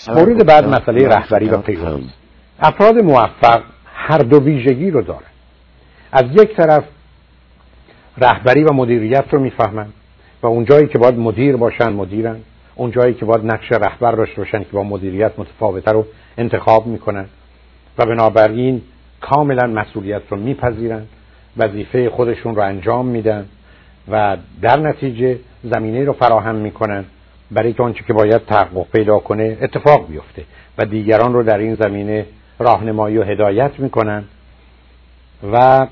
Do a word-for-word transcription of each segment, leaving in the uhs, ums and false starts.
مورد بعد مسئله رهبری و پیروی. افراد موفق هر دو ویژگی رو دارن. از یک طرف رهبری و مدیریت رو میفهمن و اون جایی که باید مدیر باشن مدیرن، اون جایی که باید نقش رهبر داشته باشن که با مدیریت متفاوته رو انتخاب میکنن و بنابراین کاملا مسئولیت رو میپذیرن، وظیفه خودشون رو انجام میدن و در نتیجه زمینه رو فراهم میکنن برای که آنچه که باید تحقق پیدا کنه اتفاق بیفته و دیگران رو در این زمینه راهنمایی و هدایت میکنن و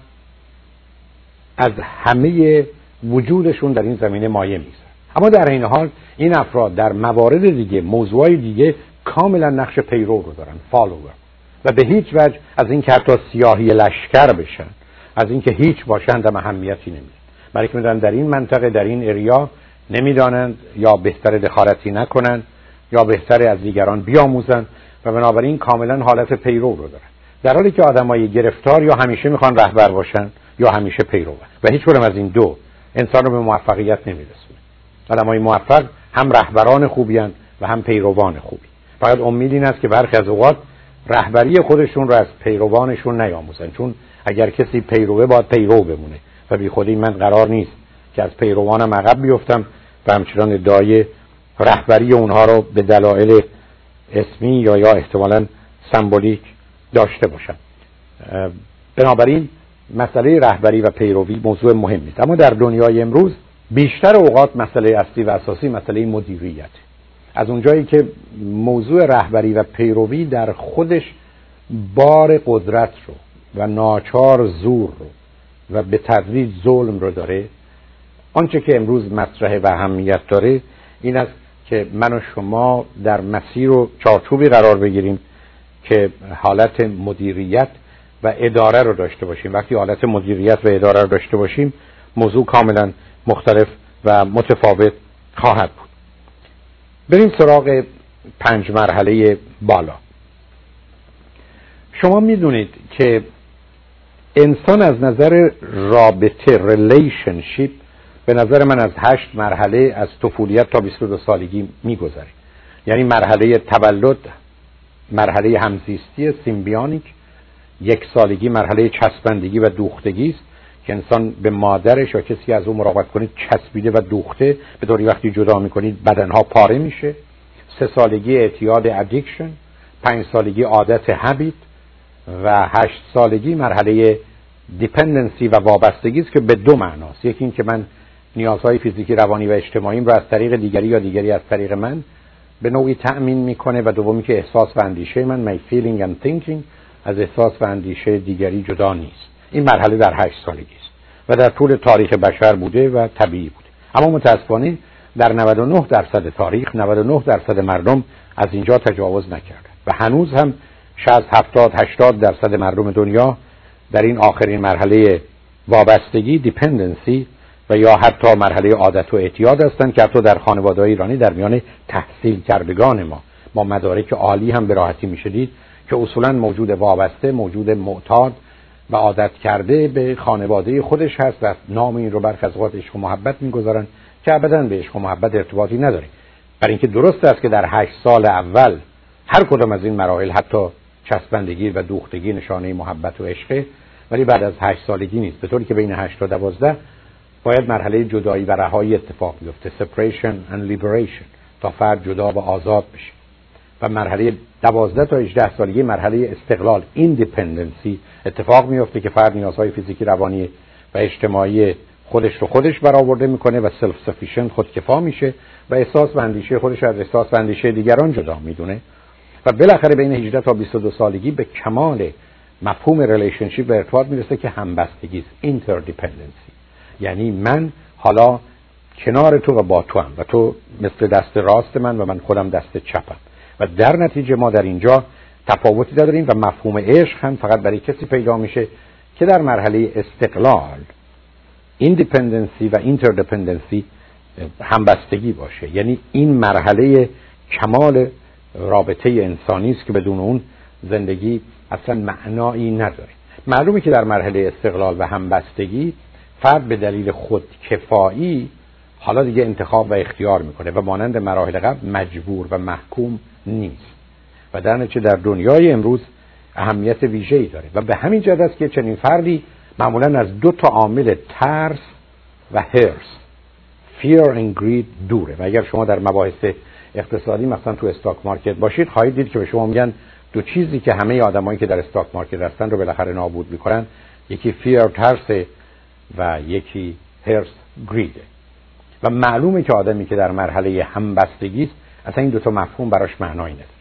از همه وجودشون در این زمینه مایه میگذارن. اما در این حال این افراد در موارد دیگه، موضوعای دیگه کاملا نقش پیرو رو دارن، فالوور، و به هیچ وجه از این که حتی سیاهی لشکر بشن، از این که هیچ باشند هم اهمیتی نمیدن، برای که میدونن در این منطقه، در این اریا نمیدانند یا بهتر دخالتی نکنن یا بهتر از دیگران بیاموزن و بنابراین کاملا حالت پیرو رو دارن، در حالی که آدمای گرفتار یا همیشه میخوان رهبر باشن یا همیشه پیرو و هیچ کدوم از این دو انسان رو به موفقیت نمیرسونه. آدمای موفق هم رهبران خوبی هستند و هم پیروان خوبی. فقط امید این است که برخی از اوقات رهبری خودشون رو از پیروانشون نیاموزن، چون اگر کسی پیروه باید پیرو بمونه و بی خودی من قرار نیست که از پیروانم عقب بیفتم و همچنان ادعای رهبری اونها رو به دلایل اسمی یا یا احتمالاً سمبولیک داشته باشم. بنابراین مسئله رهبری و پیروی موضوع مهمی است، اما در دنیای امروز بیشتر اوقات مسئله اصلی و اساسی مسئله مدیریت. از اونجایی که موضوع رهبری و پیروی در خودش بار قدرت رو و ناچار زور رو و به تدریج ظلم رو داره، آنچه که امروز مطرح و اهمیت داره این است که من و شما در مسیر و چارچوبی قرار بگیریم که حالت مدیریت و اداره رو داشته باشیم. وقتی حالت مدیریت و اداره رو داشته باشیم موضوع کاملا مختلف و متفاوت خواهد بود. بریم سراغ پنج مرحله بالا. شما میدونید که انسان از نظر رابطه ریلیشنشیپ به نظر من از هشت مرحله از طفولیت تا بیست و دو سالگی میگذره. یعنی مرحله تولد، مرحله همزیستی سیمبیونیک، یک سالگی مرحله چسبندگی و دوختگی است که انسان به مادرش یا کسی از اون مراقبت کنید چسبیده و دوخته، به طوری وقتی جدا میکنید بدنها پاره میشه. سه سالگی اعتیاد ادیکشن، پنج سالگی عادت هابیت و هشت سالگی مرحله دیپندنسی و وابستگی است که به دو معناست. یکی این که من نیازهای فیزیکی، روانی و اجتماعیم رو از طریق دیگری یا دیگری از طریق من به نوعی تأمین میکنه و دومی که احساس و اندیشه من my feeling and thinking از احساس و اندیشه دیگری جدا نیست. این مرحله در هشت سالگی است و در طول تاریخ بشر بوده و طبیعی بوده. اما متاسفانه در نود و نه درصد تاریخ نود و نه درصد مردم از اینجا تجاوز نکردند و هنوز هم شصت هفتاد هشتاد درصد مردم دنیا در این آخرین مرحله وابستگی دیپندنسی و یا حتی مرحله عادت و اعتیاد هستند که حتی در خانواده‌های ایرانی در میان تحصیل کردگان ما با مدارک عالی هم به راحتی میشه دید که اصولا موجود وابسته، موجود معتاد و عادت کرده به خانواده خودش هست و نام این رو برخی از اوقات عشق و محبت میگذارن که ابداً به عشق و محبت ارتباطی نداره. برای اینکه درست است که در هشت سال اول هر کدام از این مراحل حتی چسبندگی و دوختگی نشانه محبت و عشقه، ولی بعد از هشت سالگی نیست، به طوری که بین هشت تا دوازده باید مرحله جدایی و رهایی اتفاق بیفته، separation and liberation، تا فرد جدا و آزاد بشه. و مرحله دوازده تا هجده سالگی مرحله استقلال ایندیپندنسی اتفاق میفته که فرد نیازهای فیزیکی، روانی و اجتماعی خودش رو خودش برآورده میکنه و سلف سفیشنت، خودکفا میشه و احساس و اندیشه خودش از احساس و اندیشه دیگران جدا میدونه و بالاخره بین هجده تا بیست و دو سالگی به کمال مفهوم ریلیشنشیپ به ارتباط میرسه که همبستگی است، اینتردیپندنسی. یعنی من حالا کنار تو و با تو هم و تو مثل دست راست من و من خودم دست چپم و در نتیجه ما در اینجا تفاوتی داریم و مفهوم عشق هم فقط برای کسی پیدا میشه که در مرحله استقلال ایندیپندنسی و اینتردیپندنسی همبستگی باشه. یعنی این مرحله کمال رابطه انسانی است که بدون اون زندگی اصلا معنایی نداره. معلومه که در مرحله استقلال و همبستگی فرد به دلیل خودکفایی حالا دیگه انتخاب و اختیار میکنه و مانند مراحل قبل مجبور و محکوم نیست. و در نتیجه در دنیای امروز اهمیت ویژه‌ای داره و به همین جهت است که چنین فردی معمولاً از دو تا عامل ترس و هرس fear and greed دوره. و اگر شما در مباحث اقتصادی مثلا تو استاک مارکت باشید خواهید دید که به شما میگن دو چیزی که همه آدمایی که در استاک مارکت هستن رو بالاخره نابود میکنن، یکی fear ترس و یکی هرس گریده. و معلومه که آدمی که در مرحله همبستگی است اصلا این دو تا مفهوم براش معنایی نداره.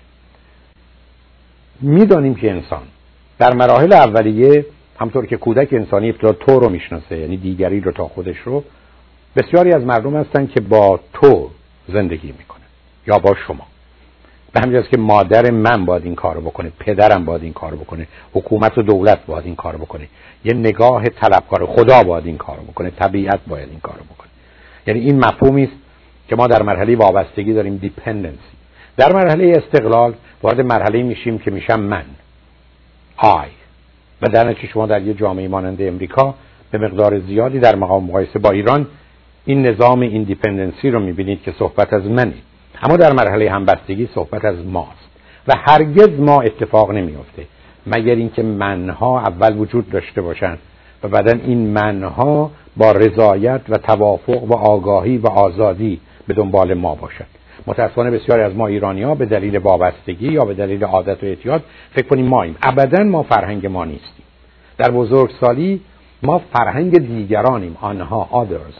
میدانیم که انسان در مراحل اولیه همطور که کودک انسانی ابتدا تو رو میشناسه، یعنی دیگری رو تا خودش رو، بسیاری از مردم هستن که با تو زندگی میکنن یا با شما. به همین جهت که مادر من باید این کارو بکنه، پدرم باید این کارو بکنه، حکومت و دولت باید این کارو بکنه، یه نگاه طلبکار خدا باید این کارو بکنه، طبیعت باید این کارو بکنه. یعنی این مفهومی است که ما در مرحله وابستگی داریم، دیپندنسی. در مرحله استقلال وارد مرحله میشیم که میشم من، I. و در نتیجه شما در یه جامعه مانند امریکا به مقدار زیادی در مقام مقایسه با ایران این نظام ایندیپندنسی رو میبینید که صحبت از منه، اما در مرحله همبستگی صحبت از ماست و هرگز ما اتفاق نمیفته مگر اینکه منها اول وجود داشته باشن و بعدن این منها با رضایت و توافق و آگاهی و آزادی به دنبال ما باشد. متاسفانه بسیاری از ما ایرانی‌ها به دلیل وابستگی یا به دلیل عادت و اعتیاد فکر کنیم ماییم. ابداً ما فرهنگ ما نیستیم. در بزرگسالی ما فرهنگ دیگرانیم، آنها، others،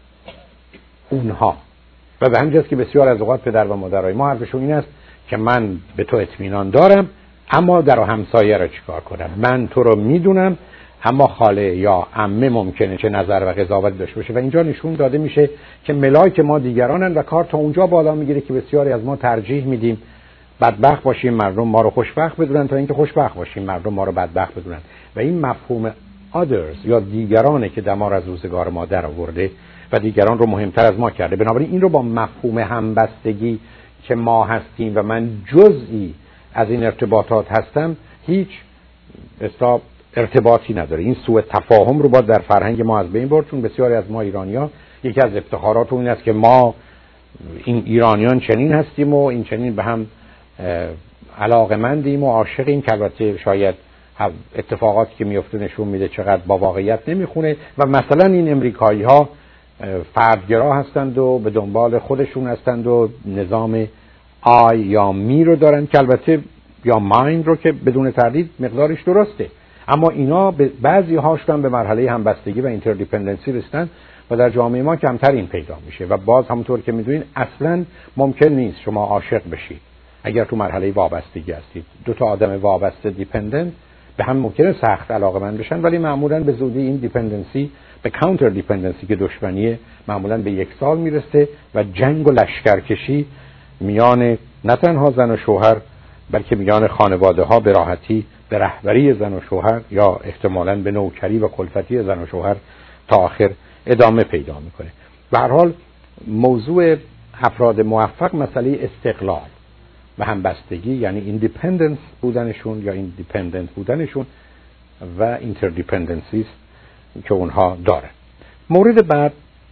اونها. و به همین جهت که بسیار از اوقات پدر و مادرای ما حرفشون این است که من به تو اطمینان دارم اما در همسایه را چیکار کنم؟ من تو رو میدونم اما خاله یا عمه ممکنه چه نظر و قضاوت داشته باشه. و اینجا نشون داده میشه که ملاک ما دیگرانن و کار تا اونجا بالا میگیره که بسیاری از ما ترجیح میدیم بدبخت باشیم مردم ما رو خوشبخت بدونن تا اینکه خوشبخت باشیم مردم ما رو بدبخت بدونن. و این مفهوم others یا دیگرانه که دمار از روزگار ما در آورده و دیگران رو مهمتر از ما کرده. بنابراین این رو با مفهوم همبستگی که ما هستیم و من جزئی از این ارتباطات هستم هیچ اصلا ارتباطی نداره. این سوء تفاهم رو باید در فرهنگ ما از بین برد، چون بسیاری از ما ایرانی‌ها یکی از افتخارات اون است که ما این ایرانیان چنین هستیم و این چنین به هم علاقه‌مندیم و عاشقیم، که البته شاید اتفاقاتی که میفته نشون میده چقدر با واقعیت نمیخونه. و مثلا این امریکایی‌ها فردگرا هستند و به دنبال خودشون هستند و نظام آی یا می رو دارن که البته یا مایند رو که بدون تردید مقدارش درسته، اما اینا بعضی هاشون به مرحله همبستگی و اینتردیپندنسی رسیدن و در جامعه ما کمتر این پیدا میشه. و باز همونطور که میدونین اصلا ممکن نیست شما عاشق بشید اگر تو مرحله وابستگی هستید. دو تا آدم وابسته دیپندنت به هم ممکنه سخت علاقه‌مند بشن، ولی معمولا به زودی این دیپندنسی به کانتر دیپندنسی که دشمنیه معمولا به یک سال میرسه و جنگ و لشکرکشی میان نه تنها زن و شوهر بلکه میان خانواده ها به راحتی به رهبری زن و شوهر یا احتمالاً به نوکری و کلفتی زن و شوهر تا آخر ادامه پیدا میکنه. به هر حال موضوع افراد موفق مسئله استقلال و همبستگی، یعنی ایندیپندنس بودنشون یا ایندیپندنت بودنشون و اینتردیپندنسی که اونها دارن. مورد بعد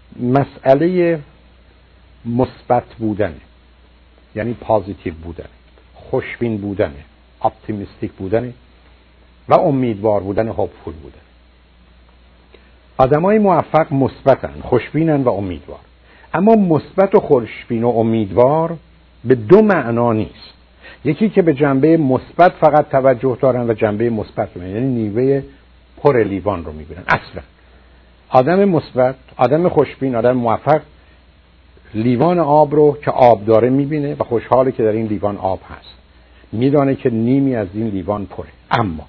مسئله مثبت بودن، یعنی پازیتیو بودن، خوشبین بودن، اپتیمیستیک بودن و امیدوار بودن، هوپفول بودن. آدمای موفق مثبتن، خوشبینن و امیدوار. اما مثبت و خوشبین و امیدوار به دو معنا نیست. یکی که به جنبه مثبت فقط توجه دارن و جنبه مثبت رو، یعنی نیوه پر لیوان رو میبینن. اصلا آدم مثبت، آدم خوشبین، آدم موفق لیوان آب رو که آب داره میبینه و خوشحاله که در این لیوان آب هست، میدانه که نیمی از این لیوان پره، اما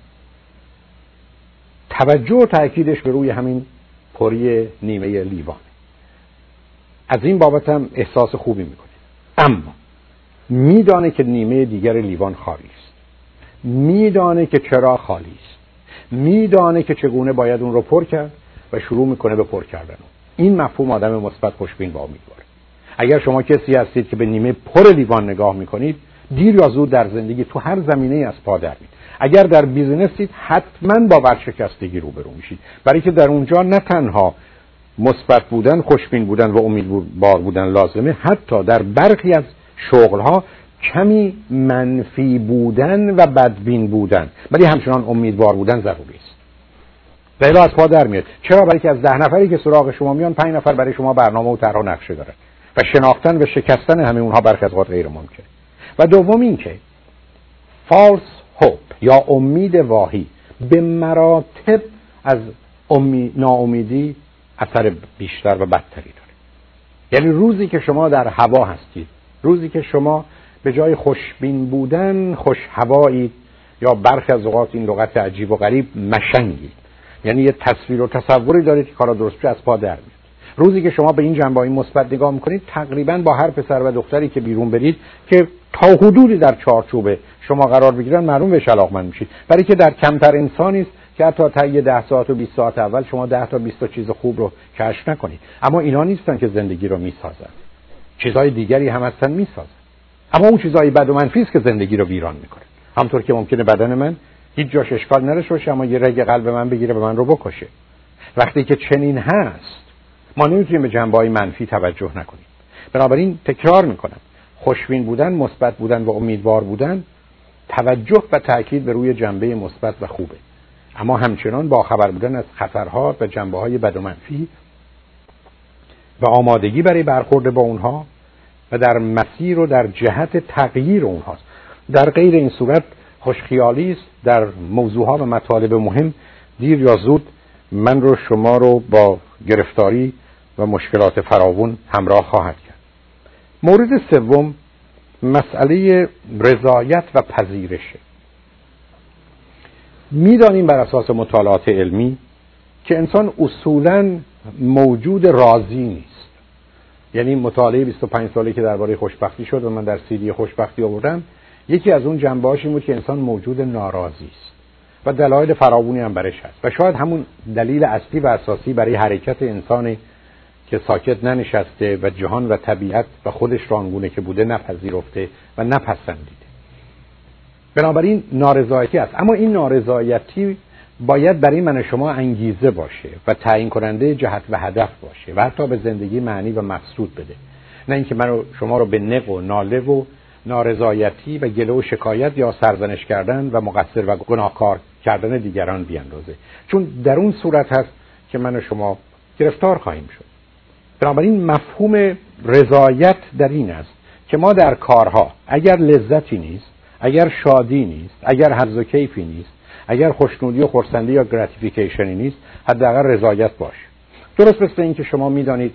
توجه و تأکیدش به روی همین پری نیمه لیوان. از این بابت هم احساس خوبی میکنه، اما میدانه که نیمه دیگر لیوان خالی است، میدانه که چرا خالی است، میدانه که چگونه باید اون رو پر کرد و شروع میکنه به پر کردن. این مفهوم آدم مثبت، خوشبین و امیدوار. اگر شما کسی هستید که به نیمه پر لیوان نگاه میکنید، دیر یا زود در زندگی تو هر زمینه‌ای از پا در میید. اگر در بیزینسید حتما با ورشکستگی روبرو میشید، برای که در اونجا نه تنها مثبت بودن، خوشبین بودن و امیدوار بودن لازمه، حتی در برخی از شغل‌ها کمی منفی بودن و بدبین بودن ولی همچنان امیدوار بودن ضروری است. و از پا در میاد. چرا؟ برای که از ده نفری که سراغ شما میان پنج نفر برای شما برنامه و طرح و نقشه دارن و شناختن و شکستن همه اونها برخی از اوقات غیر ممکنه. و دوم این که false hope یا امید واهی به مراتب از امید ناامیدی اثر بیشتر و بدتری داره. یعنی روزی که شما در هوا هستید، روزی که شما به جای خوشبین بودن خوش هوایید یا برخی از اوقات این لغت عجیب و غریب مشنگید، یعنی یه تصویر و تصوری دارید که کارا درست بشه از پا در میاد. روزی که شما به این جنبه‌های مثبت نگاه میکنید تقریبا با هر پسر و دختری که بیرون برید که تا حدودی در چارچوب شما قرار بگیرن معلوم بهش علاقمند میشید، برای که در کمتر انسانی است که حتی تا یه ده ساعت و بیست ساعت اول شما ده تا بیست تا چیز خوب رو کشف نکنید. اما اینا نیستن که زندگی رو میسازن، چیزهای دیگری هم هستن میسازن. اما اون چیزهای بد و منفی است که زندگی رو ویران میکنه. همونطور که ممکنه بدن من هیچ جاش اشکال نداشته باشه اما یه رگ قلب من بگیره و من رو بکشه. وقتی که چنین هست ما نمیتونیم به جنبه‌های منفی توجه نکنیم. بنابراین تکرار میکنم، خوشبین بودن، مثبت بودن و امیدوار بودن توجه و تاکید به روی جنبه مثبت و خوبه، اما همچنان با خبر بودن از خطرها و جنبه‌های بد و منفی و آمادگی برای برخورد با اونها و در مسیر و در جهت تغییر اونهاست. در غیر این صورت خوشخیالی است در موضوعها و مطالب مهم دیر یا زود من رو شما رو با گرفتاری و مشکلات فراوان همراه خواهد کرد. مورد سوم مسئله رضایت و پذیرشه. میدانیم بر اساس مطالعات علمی که انسان اصولاً موجود راضی نیست. یعنی مطالعه بیست و پنج ساله که درباره خوشبختی شد و من در سیدی خوشبختی آوردم، یکی از اون جنبه‌هاش این بود که انسان موجود ناراضی است و دلایل فراوانی هم برش هست و شاید همون دلیل اصلی و اساسی برای حرکت انسانی که ساکت ننشسته و جهان و طبیعت و خودش را آنگونه که بوده نپذیرفته و نپسندیده. بنابراین نارضایتی است، اما این نارضایتی باید برای من شما انگیزه باشه و تعیین کننده جهت و هدف باشه و حتی به زندگی معنی و مقصود بده، نه اینکه من شما رو به نق و ناله و نارضایتی و گله و شکایت یا سرزنش کردن و مقصر و گناهکار کردن دیگران بیاندازه، چون در اون صورت هست که من شما گرفتار خواهیم شد. بنابراین مفهوم رضایت در این است که ما در کارها اگر لذتی نیست، اگر شادی نیست، اگر حظ و کیفی نیست، اگر خوشنودی و خرسندی یا گراتیفیکیشنی نیست، حداقل رضایت باشه. درست مثل این که شما میدانید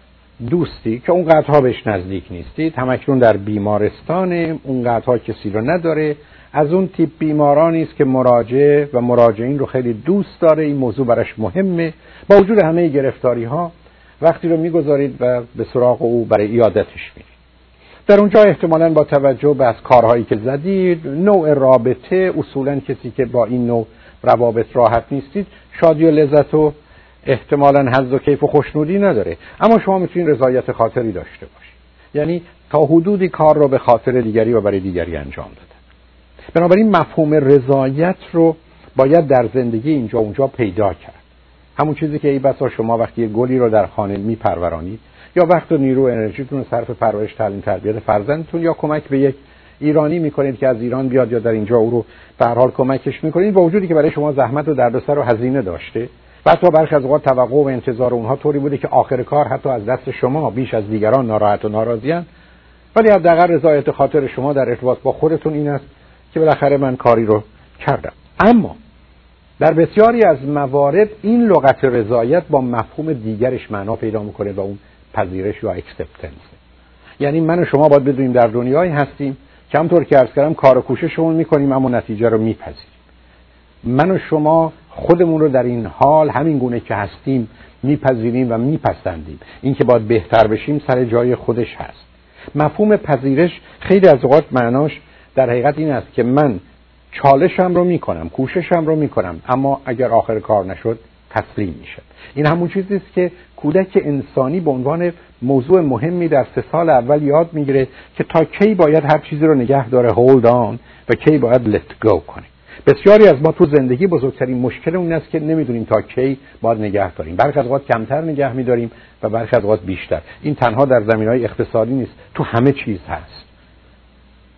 دوستی که اون قدرها بهش نزدیک نیستید، همکنون در بیمارستان، اون قدرها کسی رو نداره، از اون تیپ بیمارانی است که مراجع و مراجعین رو خیلی دوست داره، این موضوع براش مهمه، با وجود همه گرفتاری ها وقتی رو میگذارید و به سراغ او برای عیادتش میرید. در اونجا احتمالاً با توجه به از کارهایی که زدید، نوع رابطه، اصولاً کسی که با این نوع روابط راحت نیستید، شادی و لذت و احتمالاً حظ و کیف و خوشنودی نداره، اما شما میتونید رضایت خاطری داشته باشید، یعنی تا حدودی کار رو به خاطر دیگری و برای دیگری انجام دادن. بنابراین مفهوم رضایت رو باید در زندگی اینجا اونجا پیدا کرد. همون چیزی که ای بسا شما وقتی گلی رو در خانه میپرورانید یا وقت و نیرو و انرژیتون رو صرف پرورش، تعلیم، تربیت فرزندتون یا کمک به یک ایرانی میکنید که از ایران بیاد یا در اینجا او رو به هر حال کمکش میکنید، با وجودی که برای شما زحمت و دردسر و هزینه داشته، حتی برخی از اوقات توقع و انتظار اونها طوری بوده که آخر کار حتی از دست شما بیش از دیگران ناراحت و ناراضیان، ولی حداقل رضایت خاطر شما در ارتباط با خودتون این است که بالاخره من کاری رو کردم. اما در بسیاری از موارد این لغت رضایت با مفهوم دیگرش معنا پیدا میکنه و اون پذیرش یا اکسپتنس. یعنی من و شما باید بدونیم در دنیایی هستیم که همونطور که عرض کردم کار و کوششمون میکنیم اما نتیجه رو میپذیریم. من و شما خودمون رو در این حال همین گونه که هستیم میپذیریم و میپسندیم. این که باید بهتر بشیم سر جای خودش هست. مفهوم پذیرش خیلی از اوقات معناش در حقیقت این است که من چالشم رو میکنم، کوششم رو میکنم، اما اگر آخر کار نشد تسلیم میشه. این همون چیزی است که کودک انسانی به عنوان موضوع مهمی در سه سال اول یاد میگیره که تا کی باید هر چیزی رو نگه داره، hold on، و کی باید let go کنه. بسیاری از ما تو زندگی بزرگترین مشکل اون است که نمیدونیم تا کی باید نگه داریم. برخی از اوقات کمتر نگه میداریم و برخی از اوقات بیشتر. این تنها در زمینه‌های اقتصادی نیست، تو همه چیز هست.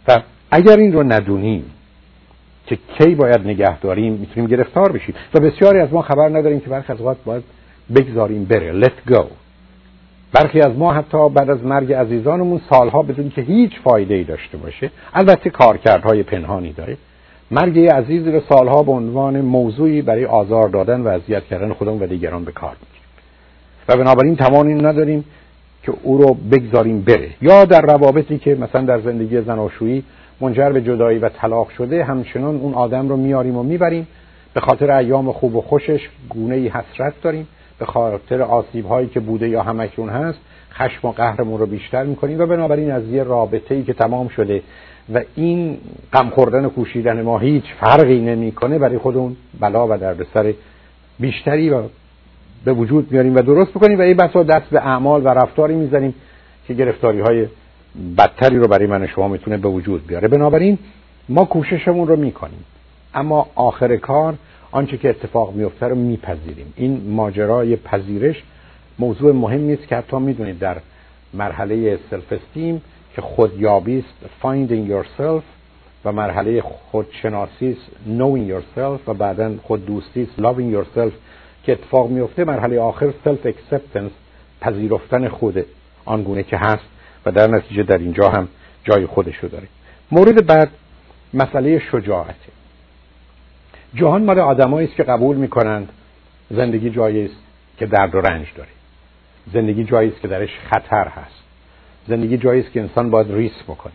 و اگر این رو ندونیم که کی باید نگه داریم میتونیم گرفتار بشیم و بسیاری از ما خبر نداریم که برخی از اوقات باید بگذاریم بره، let go. برخی از ما حتی بعد از مرگ عزیزانمون سالها بدون که هیچ فایده‌ای داشته باشه، البته کارکردهای پنهانی داره، مرگ یه عزیزی رو سالها به عنوان موضوعی برای آزار دادن و اذیت کردن خودمون و دیگران به کار میگیریم و بنابراین توان این نداریم که او رو بگذاریم بره. یا در روابطی که مثلا در زندگی زناشویی منجر به جدایی و طلاق شده، همچنان اون آدم رو میاریم و میبریم، به خاطر ایام خوب و خوشش گونه‌ای حسرت داریم، به خاطر آسیب‌هایی که بوده یا همکنون هست خشم و قهرمون رو بیشتر می‌کنیم و بنابراین از یه رابطه‌ای که تمام شده و این غم خوردن و کوشیدن ما هیچ فرقی نمی‌کنه برای خودمون بلا و دردسر بیشتری و به وجود میاریم و درست بکنیم و این بسا دست به اعمال و رفتاری میزنیم که گرفتاری‌های بدتری رو برای من و شما میتونه به وجود بیاره. بنابراین ما کوششمون رو میکنیم، اما آخر کار آنچه که اتفاق میفته رو میپذیریم. این ماجرای پذیرش موضوع مهمی است که حتی میدونید در مرحله سلف استیم که خودیابی است finding yourself و مرحله خودشناسی است knowing yourself و بعداً خود دوستی است loving yourself که اتفاق میفته، مرحله آخر self acceptance پذیرفتن خود آنگونه که هست و در نتیجه در اینجا هم جای خودش رو داره. مورد بعد مسئله شجاعته. جهان مال آدمایی است که قبول میکنند زندگی جایی است که درد و رنج داره، زندگی جایی است که درش خطر هست، زندگی جایی است که انسان باید ریسک بکنه.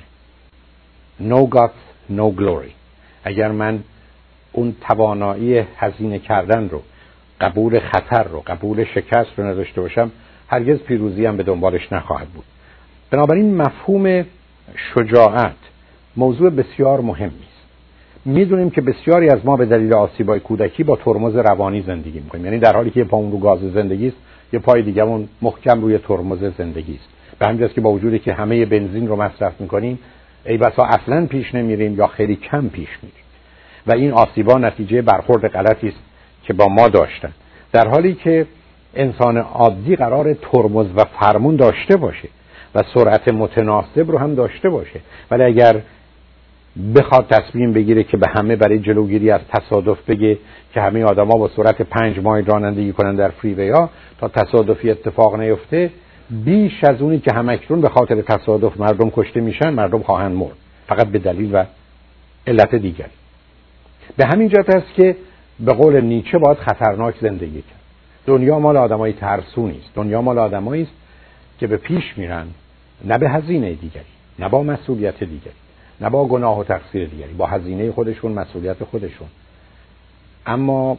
no guts no glory. اگر من اون توانایی هزینه کردن رو، قبول خطر رو، قبول شکست رو نداشته باشم، هرگز پیروزی هم به دنبالش نخواهد بود. بنابراین مفهوم شجاعت موضوع بسیار مهمی است. میدونیم که بسیاری از ما به دلیل آسیب‌های کودکی با ترمز روانی زندگی می‌کنیم، یعنی در حالی که یه پامون رو گاز زندگی است، یه پای دیگه‌مون محکم روی ترمز زندگی است. به همین جاست که با وجودی که همه بنزین رو مصرف می‌کنیم، ای بسا اصلاً پیش نمیریم یا خیلی کم پیش میریم و این آسیب‌ها نتیجه برخورد غلطی است که با ما داشتن، در حالی که انسان عادی قرار ترمز و فرمون داشته باشه و سرعت متناسب رو هم داشته باشه، ولی اگر بخواد تصمیم بگیره که به همه برای جلوگیری از تصادف بگه که همه آدما با سرعت پنج مایل رانندگی کنن در فریویا تا تصادفی اتفاق نیفته، بیش از اونی که همکنون به خاطر تصادف مردم کشته میشن مردم خواهند مرد، فقط به دلیل و علت دیگری. به همین جهت است که به قول نیچه باید خطرناک زندگی کرد. دنیا مال آدمای ترسونی است، دنیا مال آدمایی است که به پیش میرن، نه به هزینه دیگری، نه با مسئولیت دیگری، نه با گناه و تقصیر دیگری، با هزینه خودشون، مسئولیت خودشون، اما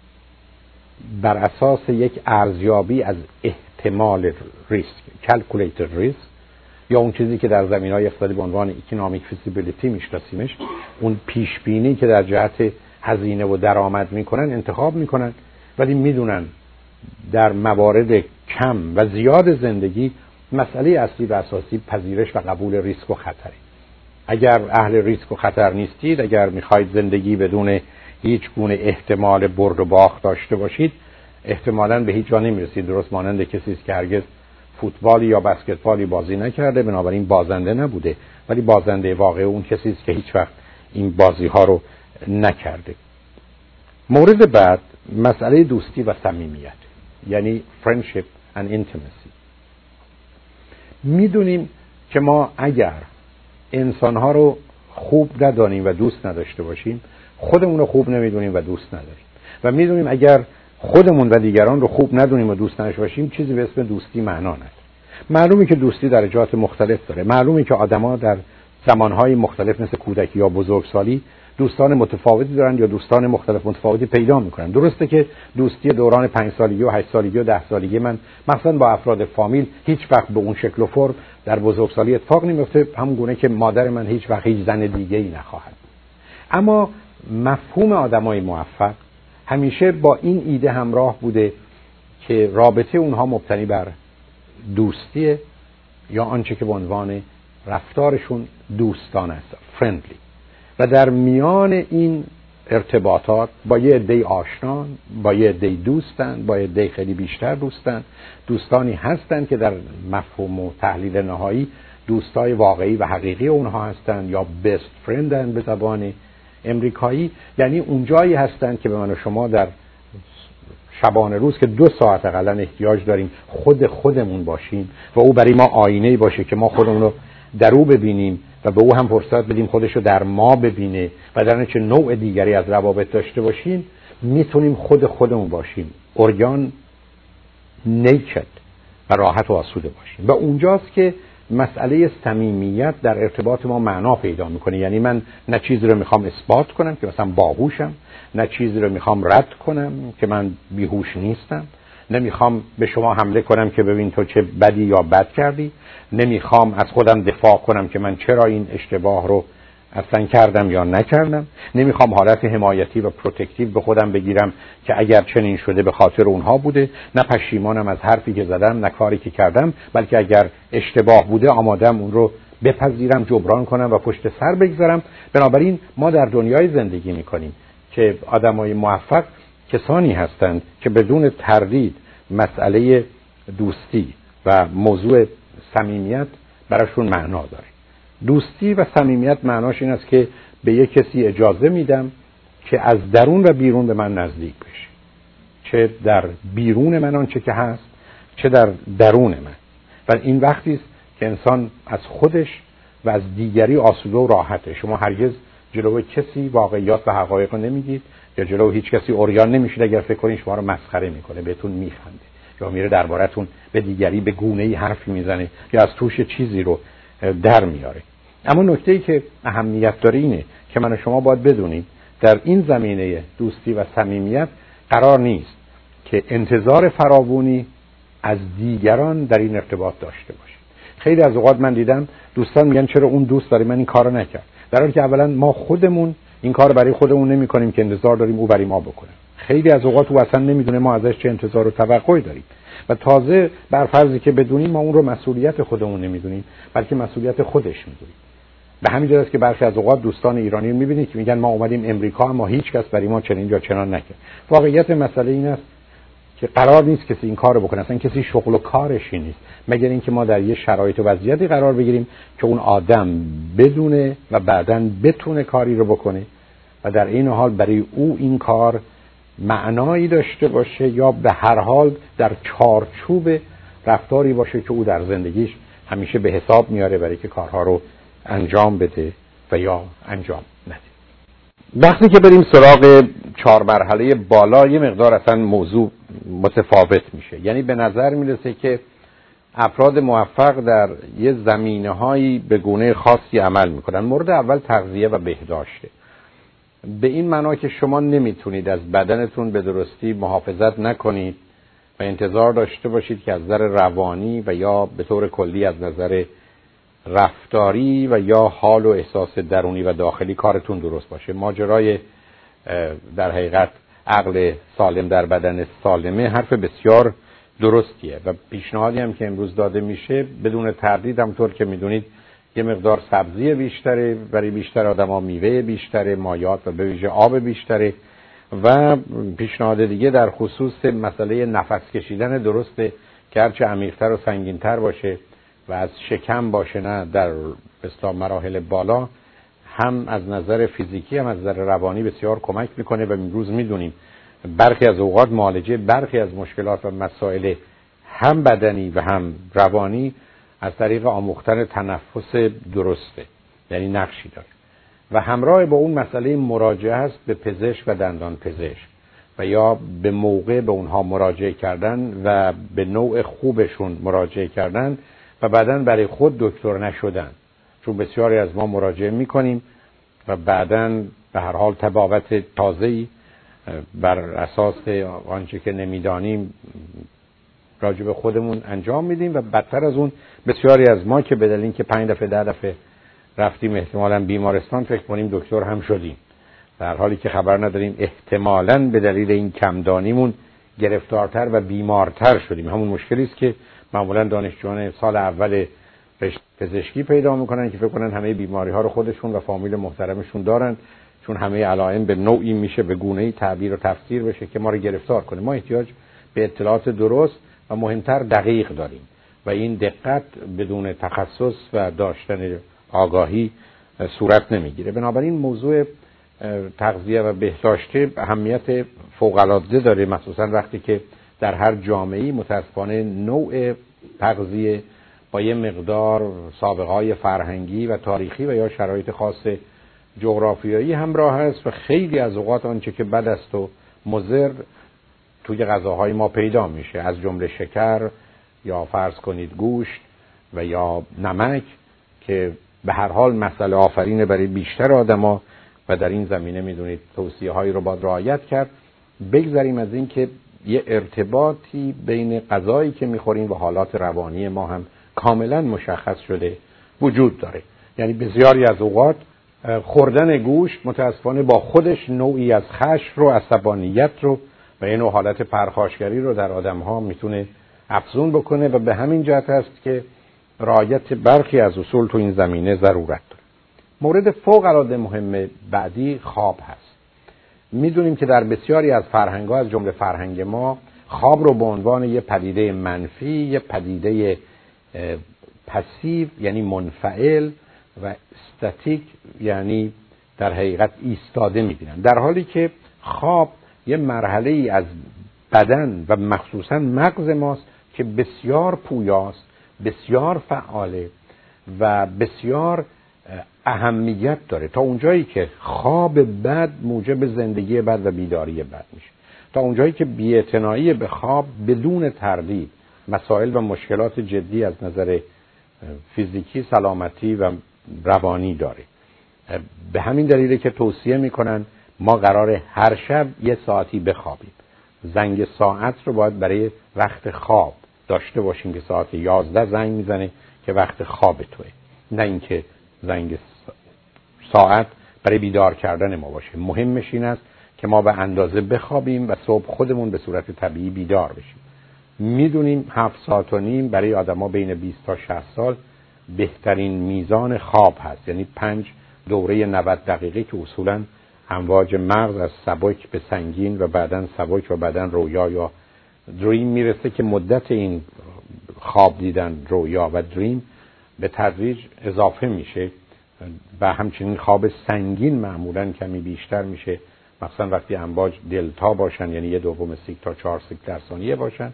بر اساس یک ارزیابی از احتمال ریسک، calculated risk، یا اون چیزی که در زمینه‌های اقتصادی به عنوان economic feasibility میشناسیمش، اون پیش بینی که در جهت هزینه و درآمد میکنن انتخاب میکنن، ولی میدونن در موارد کم و زیاد زندگی مسئله اصلی و اساسی پذیرش و قبول ریسک و خطره. اگر اهل ریسک و خطر نیستید، اگر میخواید زندگی بدون هیچ گونه احتمال برد و باخت داشته باشید، احتمالاً به هیچ جا نمیرسید. درست مانند کسی است که هرگز فوتبالی یا بسکتبالی بازی نکرده، بنابراین بازنده نبوده، ولی بازنده واقعی اون کسی است که هیچ وقت این بازی ها رو نکرده. مورد بعد مسئله دوستی و صمیمیت، یعنی friendship and intimacy. میدونیم که ما اگر انسانها رو خوب ندانیم و دوست نداشته باشیم، خودمون رو خوب نمیدونیم و دوست نداریم، و میدونیم اگر خودمون و دیگران رو خوب ندونیم و دوست نداشته باشیم، چیزی به اسم دوستی معنا نداره. معلومه که دوستی درجات مختلف داره، معلومه که آدما در زمانهای مختلف مثل کودکی یا بزرگسالی دوستان متفاوتی دارن یا دوستان مختلف متفاوتی پیدا میکنن. درسته که دوستی دوران پنج سالگی و هشت سالگی و ده سالگی من مثلا با افراد فامیل هیچ وقت به اون شکل و فرم در بزرگسالی اتفاق نمیفته، همون گونه که مادر من هیچ وقت هیچ زن دیگه‌ای نخواهد. اما مفهوم آدمای موفق همیشه با این ایده همراه بوده که رابطه اونها مبتنی بر دوستیه یا آنچه که به عنوان رفتارشون دوستانه است، فرندلی، و در میان این ارتباطات با یه عده آشنان، با یه عده دوستن، با یه عده خیلی بیشتر دوستن، دوستانی هستن که در مفهوم و تحلیل نهایی دوستای واقعی و حقیقی اونها هستن یا بست فرندن به زبان امریکایی، یعنی اونجایی هستن که به من و شما در شبانه روز که دو ساعت اقلا احتیاج داریم خود خودمون باشیم و او برای ما آینه‌ای باشه که ما خودمون رو در او ببینیم و به او هم فرصت بدیم خودش رو در ما ببینه و در نتیجه نوع دیگری از روابط داشته باشیم، میتونیم خود خودمون باشیم، ارگان نیکد و راحت و آسوده باشیم. و اونجاست که مسئله صمیمیت در ارتباط ما معنا پیدا میکنه. یعنی من نه چیزی رو میخوام اثبات کنم که مثلا باهوشم، نه چیزی رو میخوام رد کنم که من بیهوش نیستم، نمیخوام به شما حمله کنم که ببین تو چه بدی یا بد کردی، نمیخوام از خودم دفاع کنم که من چرا این اشتباه رو اصلا کردم یا نکردم، نمیخوام حالت حمایتی و پروتکتیو به خودم بگیرم که اگر چنین شده به خاطر اونها بوده، نه پشیمانم از حرفی که زدم، نه کاری که کردم، بلکه اگر اشتباه بوده آمادم اون رو بپذیرم، جبران کنم و پشت سر بگذارم. بنابراین ما در دنیای زندگی میکنیم که آدمای موفق کسانی هستند که بدون تردید مسئله دوستی و موضوع صمیمیت براشون معنا داره. دوستی و صمیمیت معناش این است که به یک کسی اجازه میدم که از درون و بیرون به من نزدیک بشه، چه در بیرون من آنچه که هست، چه در درون من. و این وقتی است که انسان از خودش و از دیگری آسوده و راحته. شما هرگز جلوی کسی واقعیات و حقایق رو نمیگید یا جلوی هیچ کسی عریان نمیشید اگر فکر کنید شما رو مسخره میکنه، بهتون میخنده یا میره دربارتون به دیگری به گونه‌ای حرفی میزنه یا از توش چیزی رو در میاره. اما نکته‌ای که اهمیت داره اینه که من و شما باید بدونیم در این زمینه دوستی و صمیمیت قرار نیست که انتظار فراوانی از دیگران در این ارتباط داشته باشیم. خیلی از اوقات من دیدم دوستان میگن چرا اون دوست برای من این کارو نکرد، در حالی که اولا ما خودمون این کار برای خودمون نمی‌کنیم که انتظار داریم او برای ما بکنه. خیلی از اوقات او اصلا نمیدونه ما ازش چه انتظار و توقعی داریم و تازه بر فرضی که بدونیم ما اون رو مسئولیت خودمون نمیدونیم بلکه مسئولیت خودش میدونیم. به همین جهت است که برخی از اوقات دوستان ایرانی رو می‌بینید که میگن ما اومدیم امریکا اما هیچ کس برای ما چنین یا چنان نکرد. واقعیت مسئله این است که قرار نیست کسی این کارو بکنه، اصلا کسی شغل و کارش نیست مگر اینکه ما در یه شرایط و وضعیتی قرار بگیریم که اون آدم بدونه و بعداً بتونه کاری رو بکنه و در این حال برای او این کار معنایی داشته باشه یا به هر حال در چارچوب رفتاری باشه که او در زندگیش همیشه به حساب میاره برای که کارها رو انجام بده و یا انجام نده. وقتی که بریم سراغ چهار مرحله بالا یه مقدار اصلا موضوع متفاوت میشه. یعنی به نظر میرسه که افراد موفق در یه زمینه‌هایی به گونه خاصی عمل میکنن. مورد اول تغذیه و بهداشته. به این معنا که شما نمیتونید از بدنتون به درستی محافظت نکنید و انتظار داشته باشید که از نظر روانی و یا به طور کلی از نظر رفتاری و یا حال و احساس درونی و داخلی کارتون درست باشه. ماجرای در حقیقت عقل سالم در بدن سالمه حرف بسیار درستیه و پیشنهادی هم که امروز داده میشه بدون تردید همونطور که میدونید یه مقدار سبزی بیشتره، برای بیشتر آدم‌ها میوه بیشتره، مایعات و به ویژه آب بیشتره و پیشنهاد دیگه در خصوص مسئله نفس کشیدن درسته که هرچه عمیق‌تر و سنگین‌تر باشه و از شکم باشه نه در اصطلاح مراحل بالا هم از نظر فیزیکی هم از نظر روانی بسیار کمک میکنه و امروز میدونیم برخی از اوقات معالجه برخی از مشکلات و مسائل هم بدنی و هم روانی از طریق آموختن تنفس درسته، یعنی نقشی داره و همراه با اون مسئله مراجعه است به پزشک و دندان پزشک و یا به موقع به اونها مراجعه کردن و به نوع خوبشون مراجعه کردن و بعداً برای خود دکتر نشدن، چون بسیاری از ما مراجعه میکنیم و بعداً به هر حال تبابت تازه‌ای بر اساس آنچه که نمیدانیم راجع به خودمون انجام میدیم و بدتر از اون بسیاری از ما که به دلیل اینکه پنج دفعه ده دفعه رفتیم احتمالاً بیمارستان فکر کنیم دکتر هم شدیم، در حالی که خبر نداریم احتمالاً به دلیل این کمدانیمون گرفتارتر و بیمارتر شدیم. همون مشکلی است که معمولاً دانشجویان سال اول پزشکی پیدا میکنن که فکر کنن همه بیماری ها رو خودشون و فامیل محترمشون دارن، چون همه علائم به نوعی میشه به گونه‌ای تعبیر و تفسیر بشه که ما رو گرفتار کنه. ما احتیاج به اطلاعات درست و مهمتر دقیق داریم و این دقت بدون تخصص و داشتن آگاهی صورت نمیگیره. بنابراین موضوع تغذیه و بهداشت اهمیت فوق‌العاده داره، مخصوصا وقتی که در هر جامعه‌ای متأسفانه نوع تغذیه با یه مقدار سابقه‌های فرهنگی و تاریخی و یا شرایط خاص جغرافیایی همراه است و خیلی از اوقات آنچه که بد است و مضر توی غذاهای ما پیدا میشه، از جمله شکر یا فرض کنید گوشت و یا نمک که به هر حال مسئله آفرینه برای بیشتر آدما و در این زمینه میدونید توصیه هایی رو باید رعایت کرد. بگذاریم از این که یه ارتباطی بین غذایی که میخوریم و حالات روانی ما هم کاملا مشخص شده وجود داره. یعنی بسیاری از اوقات خوردن گوشت متاسفانه با خودش نوعی از خشم رو، عصبانیت رو و این نوع حالت پرخاشگری رو در آدم‌ها میتونه افزون بکنه و به همین جهت است که رعایت برخی از اصول تو این زمینه ضرورت داره. مورد فوق العاده مهم بعدی خواب هست. میدونیم که در بسیاری از فرهنگ‌ها از جمله فرهنگ ما خواب رو به عنوان یه پدیده منفی، یه پدیده پسیو یعنی منفعل و استاتیک یعنی در حقیقت ایستاده می‌بینن، در حالی که خواب یه مرحله‌ای از بدن و مخصوصاً مغز ماست که بسیار پویاست، بسیار فعاله و بسیار اهمیت داره. تا اونجایی که خواب بد موجب زندگی بد و بیداری بد میشه، تا اونجایی که بی‌اعتنایی به خواب بدون تردید مسائل و مشکلات جدی از نظر فیزیکی، سلامتی و روانی داره. به همین دلیله که توصیه میکنن ما قراره هر شب یه ساعتی بخوابیم. زنگ ساعت رو باید برای وقت خواب داشته باشیم که ساعت یازده زنگ میزنه که وقت خواب توه، نه اینکه زنگ ساعت برای بیدار کردن ما باشه. مهمش این است که ما به اندازه بخوابیم و صبح خودمون به صورت طبیعی بیدار بشیم. میدونیم هفت ساعت و نیم برای آدما بین بیست تا شصت سال بهترین میزان خواب هست، یعنی پنج دوره نود دقیقه که اصولاً امواج مغز از سبک به سنگین و بعداً سبک و بعداً رویا یا دریم میرسه که مدت این خواب دیدن، رویا و دریم به تدریج اضافه میشه و همچنین خواب سنگین معمولاً کمی بیشتر میشه، مثلا وقتی امواج دلتا باشن، یعنی یه دوم سیک تا چهار سیک در ثانیه باشن.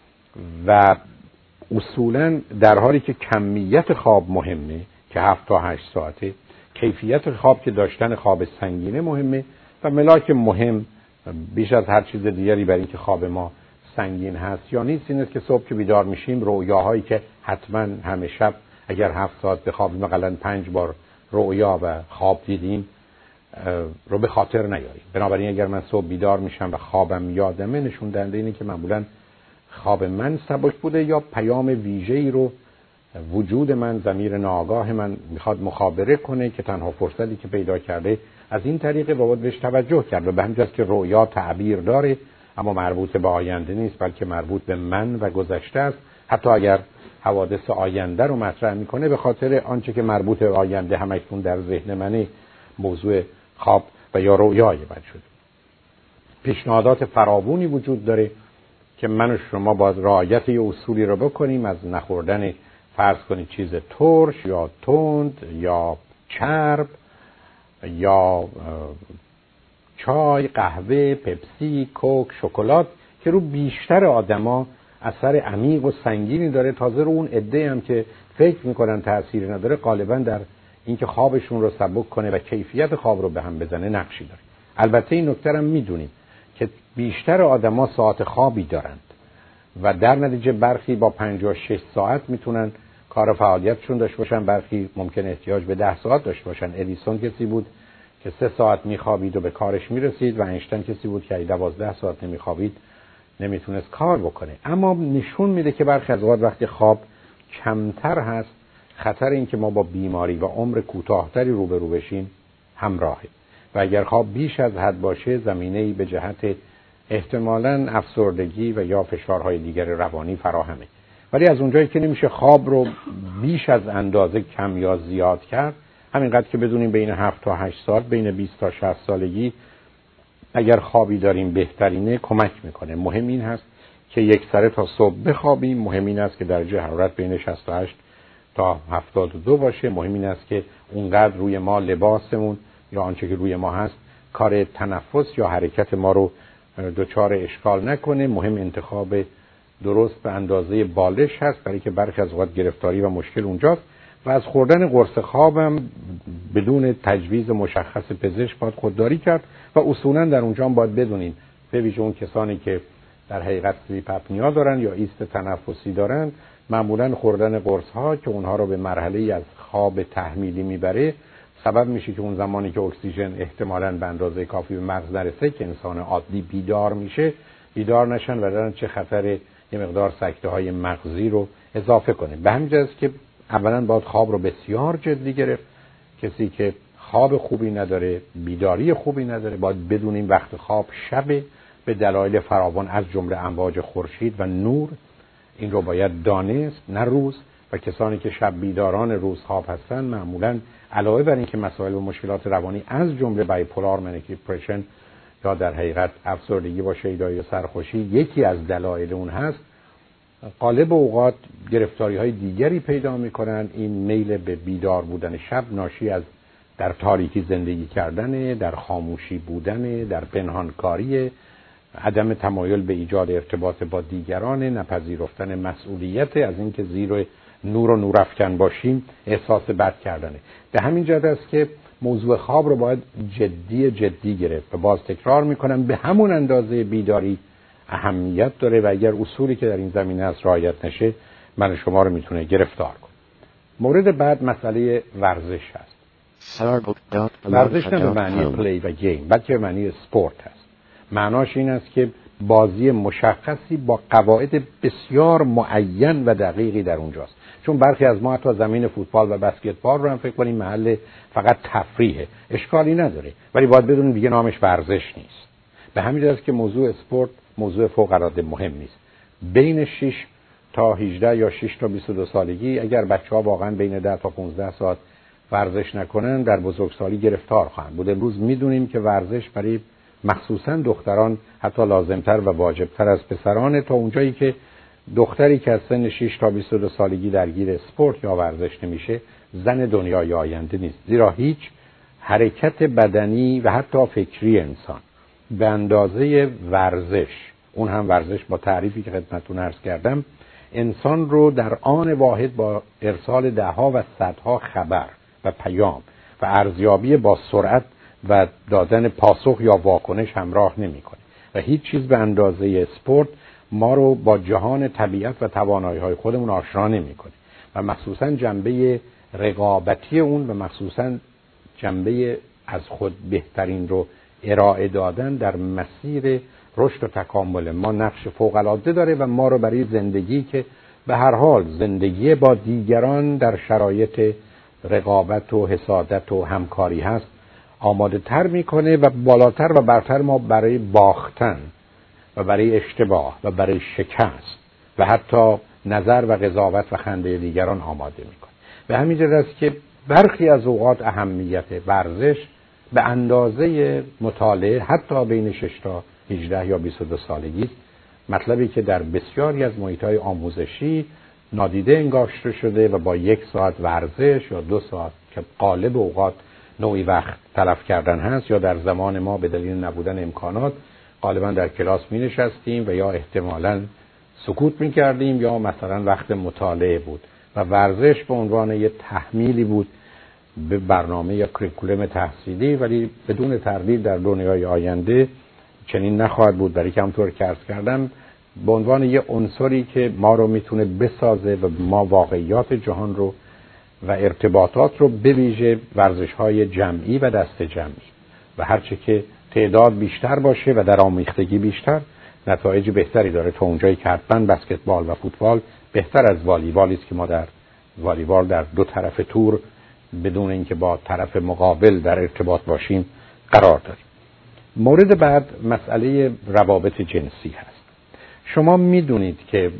و اصولاً در حالی که کمیت خواب مهمه که هفت تا هشت ساعته، کیفیت خواب که داشتن خواب سنگینه مهمه و ملاک مهم بیش از هر چیز دیگری برای اینکه خواب ما سنگین هست یا نیست این است که صبح که بیدار میشیم رویاهایی که حتما همه شب اگر هفت ساعت بخوابیم مثلا پنج بار رویا و خواب دیدیم رو به خاطر نیاریم. بنابراین اگر من صبح بیدار میشم و خوابم یادمه، نشون دهنده اینه که معمولا خواب من سبک بوده یا پیام ویژه‌ای رو وجود من، ضمیر ناآگاه من میخواد مخابره کنه که تنها فرصتی که پیدا کرده از این طریق باید بهش توجه کرد. و به همین جاست که رویا تعبیر داره اما مربوط به آینده نیست، بلکه مربوط به من و گذشته است. حتی اگر حوادث آینده رو مطرح میکنه به خاطر آنچه که مربوط به آینده همکنون در ذهن منه موضوع خواب و یا رویای من شده. پیشنهادات فراوانی وجود داره که من و شما باید رعایت یه اصولی رو بکنیم، از نخوردن فرض کنید چیز ترش یا تند یا چرب یا چای، قهوه، پپسی، کوک، شکلات که رو بیشتر آدما اثر عمیق و سنگینی داره. تازه رو اون عده هم که فکر میکنن تأثیری نداره غالبا در اینکه خوابشون رو سبک کنه و کیفیت خواب رو به هم بزنه نقشی داره. البته این نکته هم میدونیم که بیشتر آدما ساعت خوابی دارند و در نتیجه برخی با پنجاه و شش ساعت میتونن کار فعالیتشون داشته باشن، برخی ممکن احتیاج به ده ساعت داشته باشن. ادیسون کسی بود که سه ساعت میخوابید و به کارش میرسید و اینشتین کسی بود که دوازده ساعت نمیخوابید نمیتونست کار بکنه. اما نشون میده که برخی از اوقات وقتی خواب کمتر هست خطر این که ما با بیماری و عمر کوتاهتری روبرو بشیم همراهه و اگر خواب بیش از حد باشه زمینه‌ای به جهت احتمالاً افسردگی و یا فشارهای دیگر روانی فراهمه. ولی از اونجایی که نمیشه خواب رو بیش از اندازه کم یا زیاد کرد، همینقدر که بدونیم بین هفت تا هشت ساعت بین بیست تا شصت سالگی اگر خوابی داریم بهترینه کمک میکنه. مهم این هست که یک سره تا صبح بخوابیم. مهم این است که درجه حرارت بین شصت و هشت تا هفتاد و دو باشه. مهم این است که اونقدر روی ما لباسمون یا آنچه که روی ما هست کار تنفس یا حرکت ما رو دچار اشکال نکنه. مهم انتخاب درست به اندازه بالش هست، برای که برخی از اوقات گرفتاری و مشکل اونجاست. و از خوردن قرص خوابم بدون تجویز مشخص پزشک باید خودداری کرد و اصولا در اونجا هم باید بدونین، به ویژه اون کسانی که در حقیقت سلیپ اپنیا دارن یا ایست تنفسی دارن، معمولا خوردن قرص ها که اونها رو به مرحله از خواب تحمیلی میبره سبب میشه که اون زمانی که اکسیژن احتمالاً به اندازه کافی به مغز نرسه که انسان عادی بیدار میشه، بیدار نشن و دارن چه خطر یه مقدار سکته های مغزی رو اضافه کنه. به همین جاست که اولا باید خواب رو بسیار جدی گرفت. کسی که خواب خوبی نداره، بیداری خوبی نداره، باید بدونیم وقت خواب شب به دلایل فراوان از جمله امواج خورشید و نور، این رو باید دانست، نه روز. و کسانی که شب بیداران روز خواب هستن معمولاً علاوه بر این که مسائل و مشکلات روانی از جمله بایپولار منیک دیپرشن یا در حقیقت افسردگی با شیدایی و سرخوشی یکی از دلایل اون هست، غالب اوقات گرفتاری های دیگری پیدا میکنن. این میل به بیدار بودن شب ناشی از در تاریکی زندگی کردن، در خاموشی بودن، در پنهانکاری، عدم تمایل به ایجاد ارتباط با دیگران، نپذیرفتن مسئولیت، از اینکه زیر نور و نورافکن باشیم، احساس بد کردنه. به همین جهت است که موضوع خواب رو باید جدی جدی گرفت و باز تکرار میکنم به همون اندازه بیداری اهمیت داره و اگر اصولی که در این زمینه است رعایت نشه من شما رو میتونه گرفتار کنه. مورد بعد مسئله ورزش هست. ورزش نه به معنی پلی و گیم، بلکه به معنی سپورت هست. معناش این است که بازی مشخصی با قواعد بسیار معین و دقیقی در اونجاست. چون برخی از ما حتی زمین فوتبال و بسکتبال رو هم فکر کنیم محل فقط تفریحه، اشکالی نداره، ولی باید بدونیم دیگه نامش ورزش نیست. به همین جهت که موضوع اسپورت موضوع فوق العاده مهم نیست. بین شش تا هجده یا شش تا بیست و دو سالگی اگر بچه‌ها واقعا بین ده تا پانزده ساعت ورزش نکنن در بزرگسالی گرفتار خواهند بود. امروز میدونیم که ورزش برای مخصوصا دختران حتی لازمتر و واجبتر از پسرانه، تا اونجایی که دختری که از سن شش تا بیست و دو سالگی درگیر اسپورت یا ورزش نمیشه زن دنیای آینده نیست. زیرا هیچ حرکت بدنی و حتی فکری انسان به اندازه ورزش، اون هم ورزش با تعریفی که خدمتتون عرض کردم، انسان رو در آن واحد با ارسال دهها و صدها خبر و پیام و ارزیابی با سرعت و دادن پاسخ یا واکنش همراه نمی‌کنه و هیچ چیز به اندازه اسپورت ما رو با جهان طبیعت و توانایی‌های خودمون آشنا نمی‌کنه و مخصوصاً جنبه رقابتی اون و مخصوصاً جنبه از خود بهترین رو ارائه دادن در مسیر رشد و تکامل ما نقش فوق‌العاده داره و ما رو برای زندگی که به هر حال زندگی با دیگران در شرایط رقابت و حسادت و همکاری هست آماده تر میکنه و بالاتر و برتر ما برای باختن و برای اشتباه و برای شکست و حتی نظر و قضاوت و خنده دیگران آماده میکنه. به همین جهت است که برخی از اوقات اهمیت ورزش به اندازه مطالعه حتی بین شش تا هجده یا بیست و دو سالگی است، مطلبی که در بسیاری از محیط‌های آموزشی نادیده انگاشته شده و با یک ساعت ورزش یا دو ساعت که غالب اوقات نوعی وقت تلف کردن هست یا در زمان ما به دلیل نبودن امکانات غالبا در کلاس می نشستیم و یا احتمالاً سکوت می کردیم یا مثلا وقت مطالعه بود و ورزش به عنوان یه تحمیلی بود به برنامه یا کریکولم تحصیلی، ولی بدون تردید در دنیای آینده چنین نخواهد بود، برای که همطور که عرض کردم به عنوان یه عنصری که ما رو میتونه بسازه و ما واقعیات جهان رو و ارتباطات رو به ویژه ورزش‌های جمعی و دست جمعی و هرچه که تعداد بیشتر باشه و در آمیختگی بیشتر نتایج بهتری داره. تا اونجایی که حتما بسکتبال و فوتبال بهتر از والیبال است که ما در والیبال در دو طرف تور بدون اینکه با طرف مقابل در ارتباط باشیم قرار داریم. مورد بعد مسئله روابط جنسی هست. شما میدونید که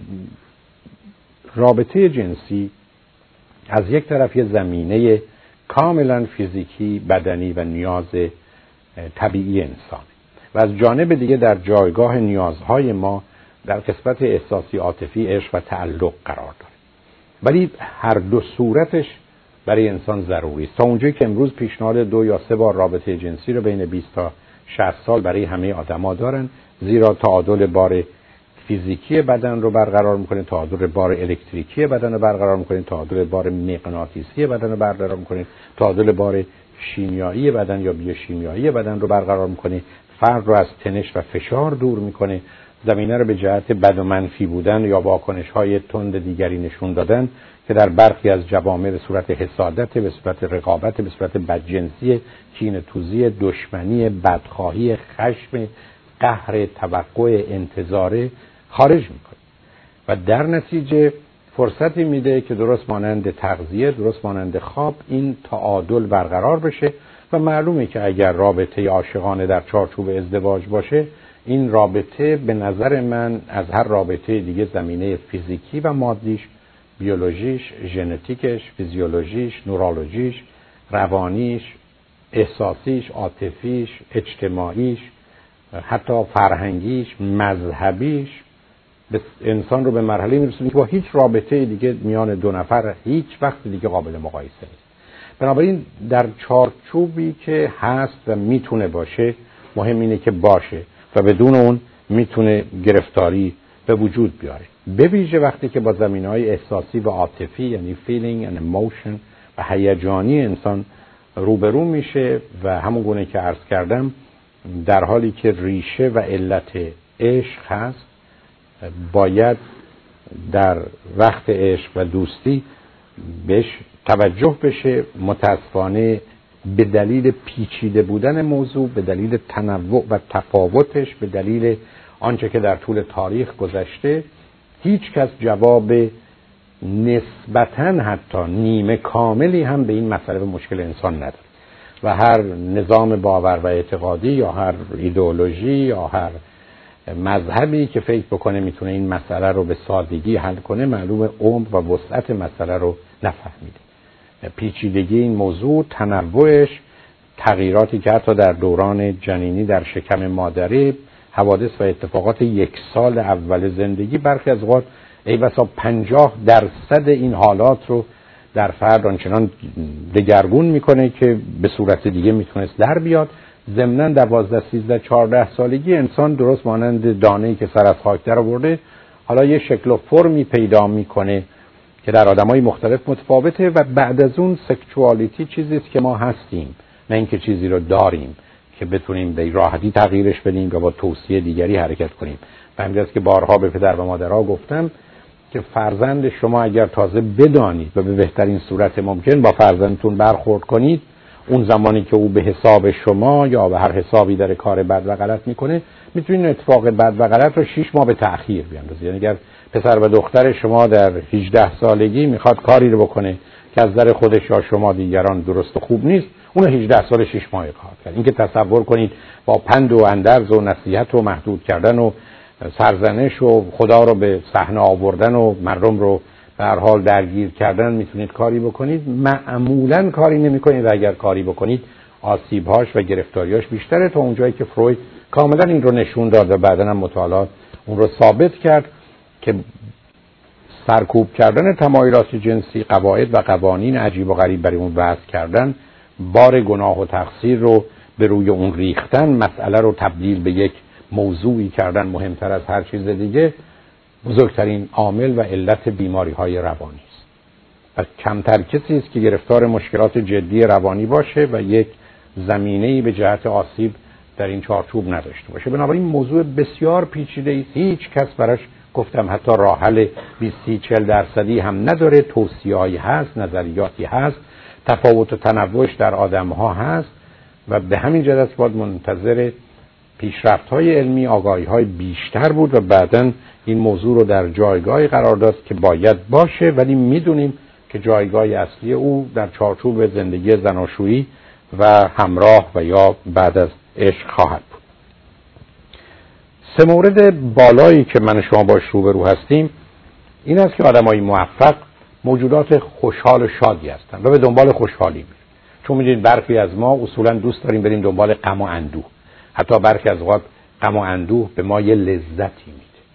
رابطه جنسی از یک طرف یه زمینه کاملا فیزیکی، بدنی و نیاز طبیعی انسان و از جانب دیگه در جایگاه نیازهای ما در قسمت احساسی، عاطفی، عشق و تعلق قرار داره، ولی هر دو صورتش برای انسان ضروری است. تا اونجایی که امروز پیشنهاد دو یا سه بار رابطه جنسی رو بین بیست تا شصت سال برای همه آدما دارن، زیرا تعادل بار فیزیکی بدن رو برقرار میکنه، تعادل بار الکتریکی بدن رو برقرار میکنه، تعادل بار مغناطیسی بدن رو برقرار میکنه، تعادل بار شیمیایی بدن یا بیوشیمیایی بدن رو برقرار میکنه، فرد رو از تنش و فشار دور میکنه، زمینه رو به جهت بد و منفی بودن یا واکنش‌های تند دیگری نشون دادن که در برخی از جوامع به صورت حسادت، به صورت رقابت، به صورت بدجنسی، کینه‌توزی، دشمنی، بدخواهی، خشم، قهر، توقع، انتظار خارج میکنه و در نتیجه فرصتی میده که درست مانند تغذیه، درست مانند خواب، این تعادل برقرار بشه و معلومه که اگر رابطه عاشقانه در چارچوب ازدواج باشه، این رابطه به نظر من از هر رابطه دیگه زمینه فیزیکی و مادیش، بیولوژیش، ژنتیکش، فیزیولوژیش، نورولوژیش، روانیش، احساسیش، عاطفیش، اجتماعیش، حتی فرهنگیش، مذهبیش به انسان رو به مرحله میرسونه که با هیچ رابطه دیگه میان دو نفر هیچ وقت دیگه قابل مقایسه نیست. بنابراین در چارچوبی که هست و میتونه باشه، مهم اینه که باشه و بدون اون میتونه گرفتاری به وجود بیاره، به ویژه وقتی که با زمینه‌های احساسی و عاطفی، یعنی feeling and emotion و هیجانی انسان روبرو میشه و همون گونه که عرض کردم در حالی که ریشه و علت عشق هست، باید در وقت عشق و دوستی بهش توجه بشه. متاسفانه به دلیل پیچیده بودن موضوع، به دلیل تنوع و تفاوتش، به دلیل آنچه که در طول تاریخ گذشته، هیچ کس جواب نسبتاً حتی نیمه کاملی هم به این مسئله و مشکل انسان نداره و هر نظام باور و اعتقادی یا هر ایدئولوژی یا هر مذهبی که فکر بکنه میتونه این مسئله رو به سادگی حل کنه، معلوم عمق و وسعت مسئله رو نفهمیده. پیچیدگی این موضوع، تنوعش، تغییراتی که حتی در دوران جنینی در شکم مادره، حوادث و اتفاقات یک سال اول زندگی، برخی از اوقات ای بسا پنجاه درصد این حالات رو در فرد آنچنان دگرگون میکنه که به صورت دیگه میتونست در بیاد. ضمناً دوازده سیزده چهارده سالگی انسان درست مانند دانه‌ای که سر از خاک در آورده، حالا یه شکل و فرمی پیدا میکنه که در آدمای مختلف متفاوته و بعد از اون سکشوالیتی چیزی است که ما هستیم، نه اینکه چیزی رو داریم که بتونیم به راحتی تغییرش بدیم و با توصیه دیگری حرکت کنیم. و همین است که بارها به پدر و مادرها گفتم که فرزند شما اگر تازه بدانید و به بهترین صورت ممکن با فرزندتون برخورد کنید، اون زمانی که او به حساب شما یا به هر حسابی در کار بد و غلط میکنه، میتونید اتفاق بد و غلط رو شش ماه به تأخیر بیاندازید. یعنی اگر پسر و دختر شما در هجده سالگی میخواد کاری رو بکنه که از نظر خودش یا شما دیگران درست و خوب نیست، اون هجده سال شش ماه کار کرد. اینکه تصور کنید با پند و اندرز و نصیحت و محدود کردن و سرزنش و خدا رو به صحنه آوردن و مردم رو به هر حال درگیر کردن میتونید کاری بکنید، معمولاً کاری نمی‌کنید و اگر کاری بکنید آسیب‌هاش و گرفتاریاش بیشتره، تا اونجایی که فروید کاملاً این رو نشون داد و بعداً هم مطالعات اون رو ثابت کرد که سرکوب کردن تمایلات جنسی، قواعد و قوانین عجیب و غریب برای اون وضع کردن، بار گناه و تقصیر رو به روی اون ریختن، مسئله رو تبدیل به یک موضوعی کردن مهمتر از هر چیز دیگه، بزرگترین عامل و علت بیماری‌های روانی است. و کمتر کسی است که گرفتار مشکلات جدی روانی باشه و یک زمینه‌ای به جهت آسیب در این چارچوب نداشته باشه. بنابراین موضوع بسیار پیچیده است. هیچ کس براش، گفتم، حتی راه حل بیست چهل درصدی هم نداره. توصیه‌ای هست، نظریاتی هست، تفاوت و تنوعش در آدم‌ها هست و به همین جهت است باید منتظر پیشرفت‌های علمی، آگاهی‌های بیشتر بود و بعداً این موضوع رو در جایگاهی قرار داد که باید باشه، ولی میدونیم که جایگاه اصلی او در چارچوب زندگی زناشویی و همراه و یا بعد از عشق خواهد بود. سه مورد بالایی که من و شما باش روبرو هستیم این است که آدمای موفق موجودات خوشحال و شادی هستند و به دنبال خوشحالی میرن. چون میدونید برخی از ما اصولا دوست داریم بریم دنبال غم و اندوه، حتی برخی از اوقات غم و اندوه به ما یه لذتی میده.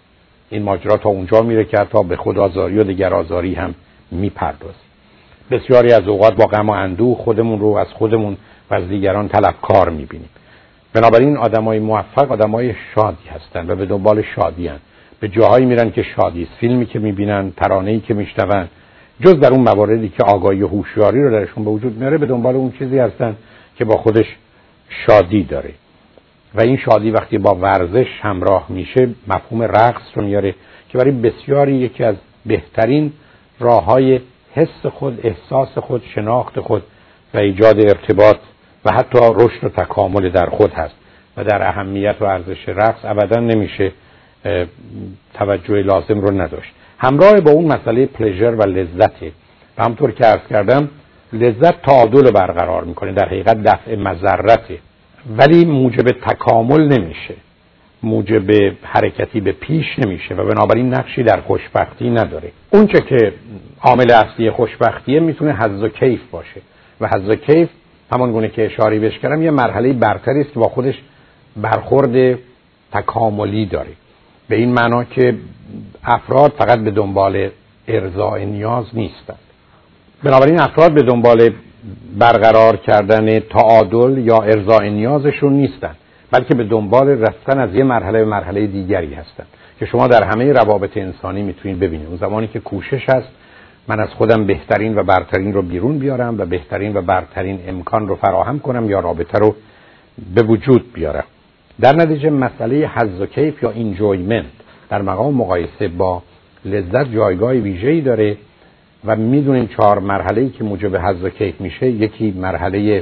این ماجرا تا اونجا میره که تا به خودآزاری و دگرآزاری هم میپردازیم. بسیاری از اوقات با غم و اندوه خودمون رو از خودمون و از دیگران طلبکار میبینیم. بنابراین آدمای موفق آدمای شادی هستن و به دنبال شادی هستن. به جاهایی میرن که شادی است. فیلمی که میبینن، ترانه‌ای که میشنون، جز در اون مواردی که آگاهی و هوشیاری رو درشون به وجود میاره، به دنبال اون چیزی هستن که با خودش شادی داره. و این شادی وقتی با ورزش همراه میشه مفهوم رقص رو میاره که برای بسیاری یکی از بهترین راههای حس خود، احساس خود، شناخت خود و ایجاد ارتباط و حتی رشد و تکامل در خود هست. و در اهمیت و ارزش رقص ابدا نمیشه توجه لازم رو نداشت. همراه با اون مسئله پلژر و لذته و همطور که عرض کردم لذت تعادل رو برقرار میکنه، در حقیقت دفع مضرته، ولی موجب تکامل نمیشه، موجب حرکتی به پیش نمیشه و بنابراین نقشی در خوشبختی نداره. اون چه که عامل اصلی خوشبختیه میتونه حظ و کیف باشه و حظ و کیف همان گونه که اشاره بهش کردم یه مرحله برتری است که با خودش برخورد تکاملی داره، به این معنا که افراد فقط به دنبال ارضاء نیاز نیستند. بنابراین افراد به دنبال برقرار کردن تعادل یا ارضاء نیازشون نیستند، بلکه به دنبال رفتن از یه مرحله به مرحله دیگری هستند که شما در همه روابط انسانی میتونید ببینید. اون زمانی که کوشش هست من از خودم بهترین و برترین رو بیرون بیارم و بهترین و برترین امکان رو فراهم کنم یا رابطه رو به وجود بیارم. در نتیجه مسئله حظ و کیف یا انجویمنت در مقام مقایسه با لذت جایگاه ویژه‌ای داره و میدونین چهار مرحله‌ای که موجب حظ و کیف میشه، یکی مرحله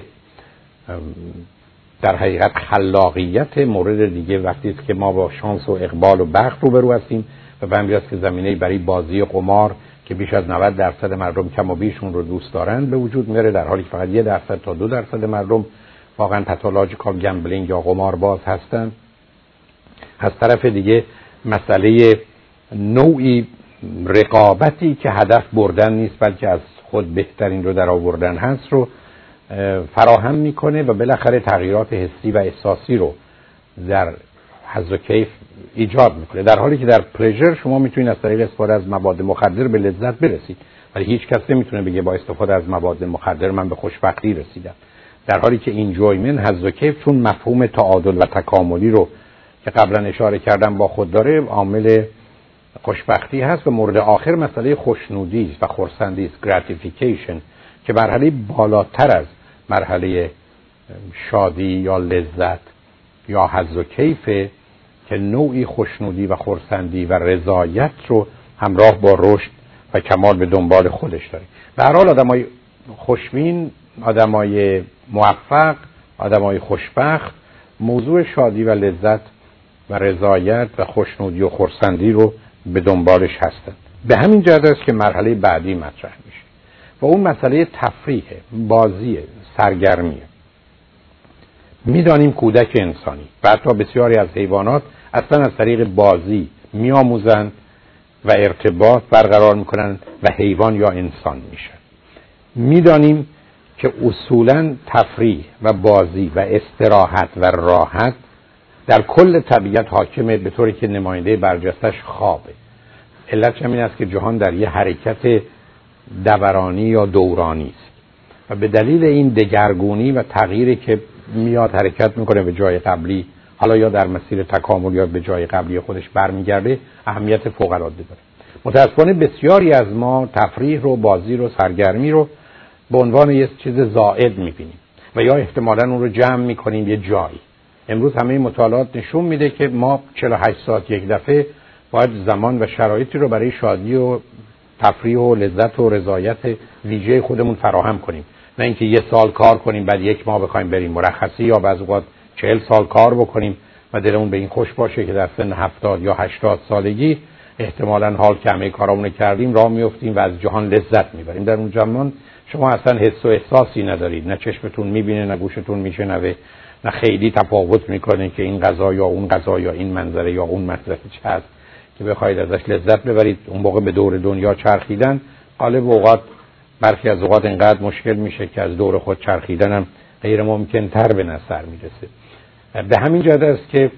در حقیقت خلاقیت، مورد دیگه وقتی است که ما با شانس و اقبال و بخت روبرو هستیم و به همین که زمینه برای بازی قمار که بیش از نود درصد مردم کم و بیش اون رو دوست دارن به وجود میاره، در حالی که فقط یک درصد تا دو درصد مردم واقعا پاتولوژیکال گمبلینگ یا قمارباز هستن. از طرف دیگه مسئله نوعی رقابتی که هدف بردن نیست بلکه از خود بهترین رو در آوردن هست رو فراهم میکنه و بالاخره تغییرات حسی و احساسی رو در حظ و کیف ایجاد میکنه، در حالی که در پلژر شما میتونید از طریق استفاده از مواد مخدر به لذت برسید، ولی هیچ کس نمیتونه بگه با استفاده از مواد مخدر من به خوشبختی رسیدم، در حالی که انجویمنت، حظ و کیف، چون مفهوم تعادل و تکاملی رو که قبلا اشاره کردم با خود داره، عامل خوشبختی هست. و مورد آخر مسئله خوشنودی است و خرسندی است، gratification، که مرحله بالاتر از مرحله شادی یا لذت یا حظ و کیف که نوعی خوشنودی و خرسندی و رضایت رو همراه با رشد و کمال به دنبال خودش داره. به هر حال آدمای خوشبین، آدمای موفق، آدمای خوشبخت موضوع شادی و لذت و رضایت و خوشنودی و خرسندی رو به دنبالش هستند. به همین جهت است که مرحله بعدی مطرح میشه و اون مسئله تفریح، بازی، سرگرمیه. میدانیم کودک انسانی و حتی بسیاری از حیوانات اصلا از طریق بازی میآموزند و ارتباط برقرار میکنن و حیوان یا انسان میشن. میدانیم که اصولا تفریح و بازی و استراحت و راحت در کل طبیعت حاکمه، به طوری که نماینده برجستش خوابه. علتش همین است که جهان در یه حرکت دورانی یا دورانی است و به دلیل این دگرگونی و تغییری که میاد حرکت میکنه به جای قبلی، حالا یا در مسیر تکامل یا به جای قبلی خودش برمیگرده، اهمیت فوق العاده داره. متاسفانه بسیاری از ما تفریح رو، بازی رو، سرگرمی رو به عنوان یه چیز زائد میبینیم و یا احتمالاً اون رو جمع میکنیم یه جایی. امروز همه مطالعات نشون میده که ما چهل و هشت ساعت یک دفعه باید زمان و شرایطی رو برای شادی و تفریح و لذت و رضایت ویژه خودمون فراهم کنیم، نه اینکه یه سال کار کنیم بعد یک ماه بخوایم بریم مرخصی، یا بعضی وقت چهل سال کار بکنیم و دلمون به این خوش باشه که در سن هفتاد یا هشتاد سالگی احتمالاً حال که همه کارامون کردیم راه میافتیم و از جهان لذت میبریم. در اون زمان شما اصلا حس و احساسی ندارید، نه چشمتون میبینه، نه گوشتون میشنوه، نه خیلی تفاوت میکنه که این غذا یا اون غذا یا این منظره یا اون منظره چه هست که بخواید ازش لذت ببرید. اون موقع به دور دنیا چرخیدن غالب اوقات برخی از اوقات اینقدر مشکل میشه که از دور خود چرخیدن هم غیر ممکن تر به نظر میرسه. به همین جهت است که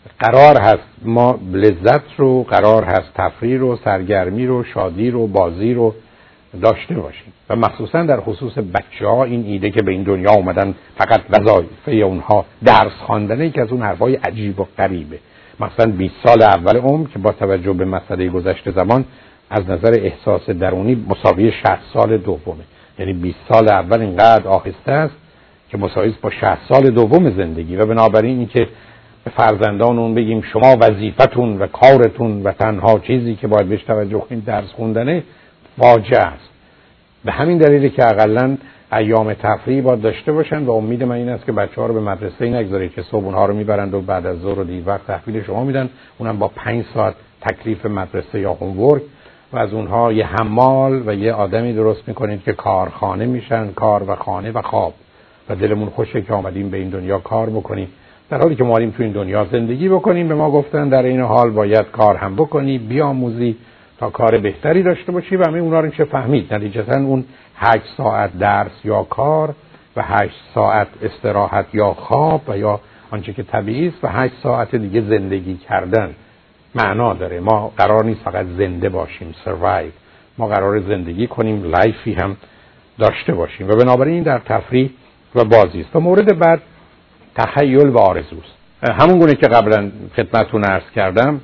قرار هست ما لذت رو، قرار هست تفریح رو، سرگرمی رو، شادی رو، بازی رو داشته باشیم و مخصوصا در خصوص بچه‌ها این ایده که به این دنیا اومدن فقط وظایفه اونها درس خواندنه که از اون حرفای عجیب و غریبه. مثلا بیست سال اول عمر که با توجه به مسئله گذشته زمان از نظر احساس درونی مساوی شصت سال دومه. یعنی بیست سال اول اینقدر آهسته است که مساوی است با شصت سال دوم زندگی و بنابراین این که به فرزندان اون بگیم شما وظیفتون و کارتون و تنها چیزی که باید بهش توجه کنید درس خوندنه فاجعه است. به همین دلیلی که حداقل ایام تفریحی باید داشته باشن و امید من این است که بچه‌ها رو به مدرسه نگذارید که صبح اونها رو میبرند و بعد از ظهر و دیر وقت تحویل شما میدن، اونم با پنج ساعت تکلیف مدرسه یا هومورک و از اونها یه حمال و یه آدمی درست میکنید که کارخانه میشن، کار و خانه و خواب و دلمون خوشه که آمدیم به این دنیا کار بکنیم در حالی که ما اومدیم تو این دنیا زندگی بکنیم. به ما گفتن در این حال باید کار هم بکنی، بیاموزی تا کار بهتری داشته باشی و همه اونا رو میشه فهمید. نتیجتا اون هشت ساعت درس یا کار و هشت ساعت استراحت یا خواب و یا آنچه که طبیعی است و هشت ساعت دیگه زندگی کردن معنا داره. ما قرار نیست فقط زنده باشیم، survive. ما قرار زندگی کنیم، لایفی هم داشته باشیم و بنابراین در تفریح و بازی است. و مورد بعد تخیل و آرزوست. همون گونه که قبلا خدمتتون عرض کردم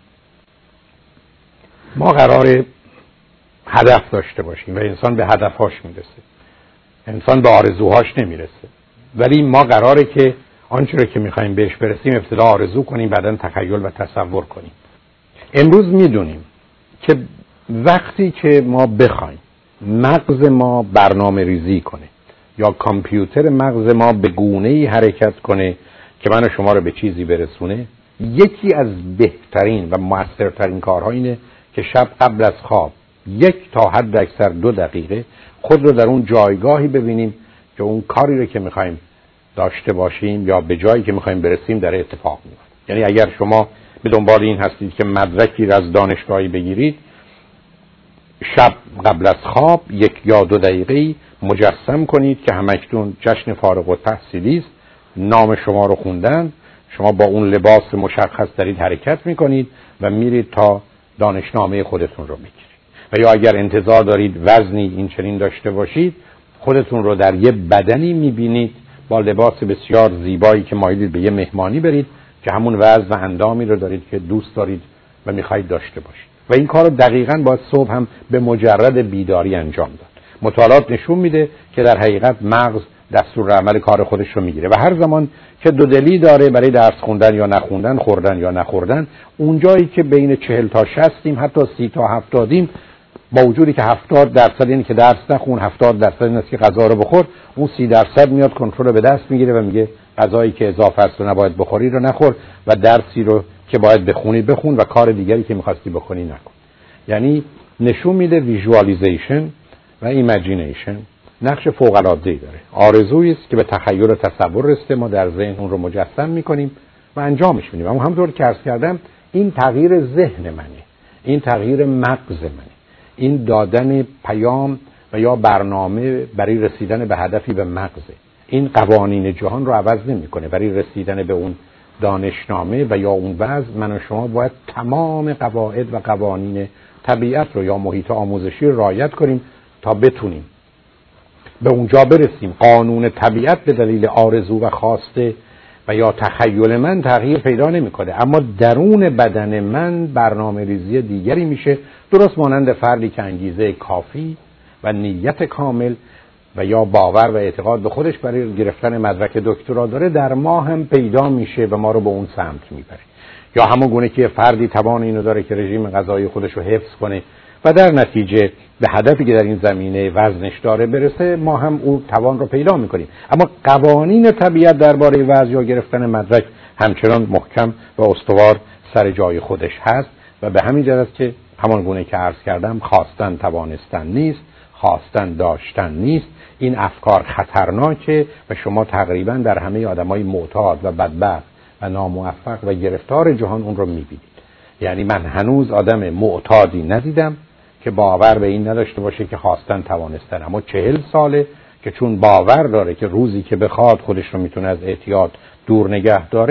ما قراره هدف داشته باشیم و انسان به هدفهاش میرسه، انسان به آرزوهاش نمیرسه، ولی ما قراره که آنچه رو که میخوایم بهش برسیم ابتدا آرزو کنیم بعداً تخیل و تصور کنیم. امروز میدونیم که وقتی که ما بخوایم مغز ما برنامه ریزی کنه یا کامپیوتر مغز ما به گونه‌ای حرکت کنه که من و شما رو به چیزی برسونه، یکی از بهترین و موثرترین کارها اینه که شب قبل از خواب یک تا حد اکثر دو دقیقه خود رو در اون جایگاهی ببینیم که اون کاری رو که میخوایم داشته باشیم یا به جایی که میخوایم برسیم در اتفاق میفته. یعنی اگر شما به دنبال این هستید که مدرکی را از دانشگاهی بگیرید، شب قبل از خواب یک یا دو دقیقه مجسم کنید که همکنون جشن فارغ التحصیلی است، نام شما رو خوندن، شما با اون لباس مشخص دارید حرکت میکنید و میرید تا دانشنامه خودتون رو بگیرید. و یا اگر انتظار دارید وزنی این چنین داشته باشید، خودتون رو در یه بدنی میبینید با لباس بسیار زیبایی که مایلید به یه مهمانی برید که همون وزن و اندامی رو دارید که دوست دارید و میخواید داشته باشید. و این کار رو دقیقاً باید صبح هم به مجرد بیداری انجام داد. مطالعات نشون میده که در حقیقت مغز دستور عمل کار خودش رو میگیره و هر زمان که دو دلی داره برای درس خوندن یا نخوندن، خوردن یا نخوردن، اون جایی که بین چهل تا شصتیم حتی سی تا هفتادیم، با وجودی که هفتاد درصد این که درس نخون، هفتاد درصد این است که غذا رو بخور، اون سی درصد میاد کنترل رو به دست میگیره و میگه غذایی که اضافه است و نباید بخوری رو نخور و درسی رو که باید بخونی بخون و کار دیگری که میخواستی بکنی نکن. یعنی نشون میده ویژوالایزیشن و ایمیجینیشن نقش فوق العاده ای داره. آرزویی است که به تخیل و تصور رسیده، ما در ذهن اون رو مجسم میکنیم و انجامش میدیم. اما همونطور که عرض کردم این تغییر ذهن منه، این تغییر مغز منه، این دادن پیام و یا برنامه برای رسیدن به هدفی به مغزه. این قوانین جهان رو عوض نمیکنه. برای رسیدن به اون دانشنامه و یا اون وضع من و شما باید تمام قواعد و قوانین طبیعت رو یا محیط آموزشی رو رعایت کنیم تا بتونیم به اونجا برسیم. قانون طبیعت به دلیل آرزو و خواسته و یا تخیل من تغییر پیدا نمیکنه، اما درون بدن من برنامه ریزی دیگری میشه، درست مانند فردی که انگیزه کافی و نیت کامل و یا باور و اعتقاد به خودش برای گرفتن مدرک دکترا داره، در ما هم پیدا میشه و ما رو به اون سمت میبره. یا همون گونه که فردی توان اینو داره که رژیم غذایی خودش رو حفظ کنه و در نتیجه به هدفی که در این زمینه وزنش داره برسه، ما هم اون توان رو پیدا میکنیم. اما قوانین طبیعت درباره وزن یا گرفتن مدرک همچنان محکم و استوار سر جای خودش هست و به همین جهت که همان گونه که عرض کردم خواستن توانستن نیست، خواستن داشتن نیست. این افکار خطرناکه و شما تقریبا در همه آدمای معتاد و بدبخت و ناموفق و گرفتار جهان اون رو میبینید. یعنی من هنوز آدم معتادی ندیدم که باور به این نداشته باشه که خواستن توانستن، اما چهل ساله که چون باور داره که روزی که بخواد خودش رو میتونه از اعتیاد دور نگه داره،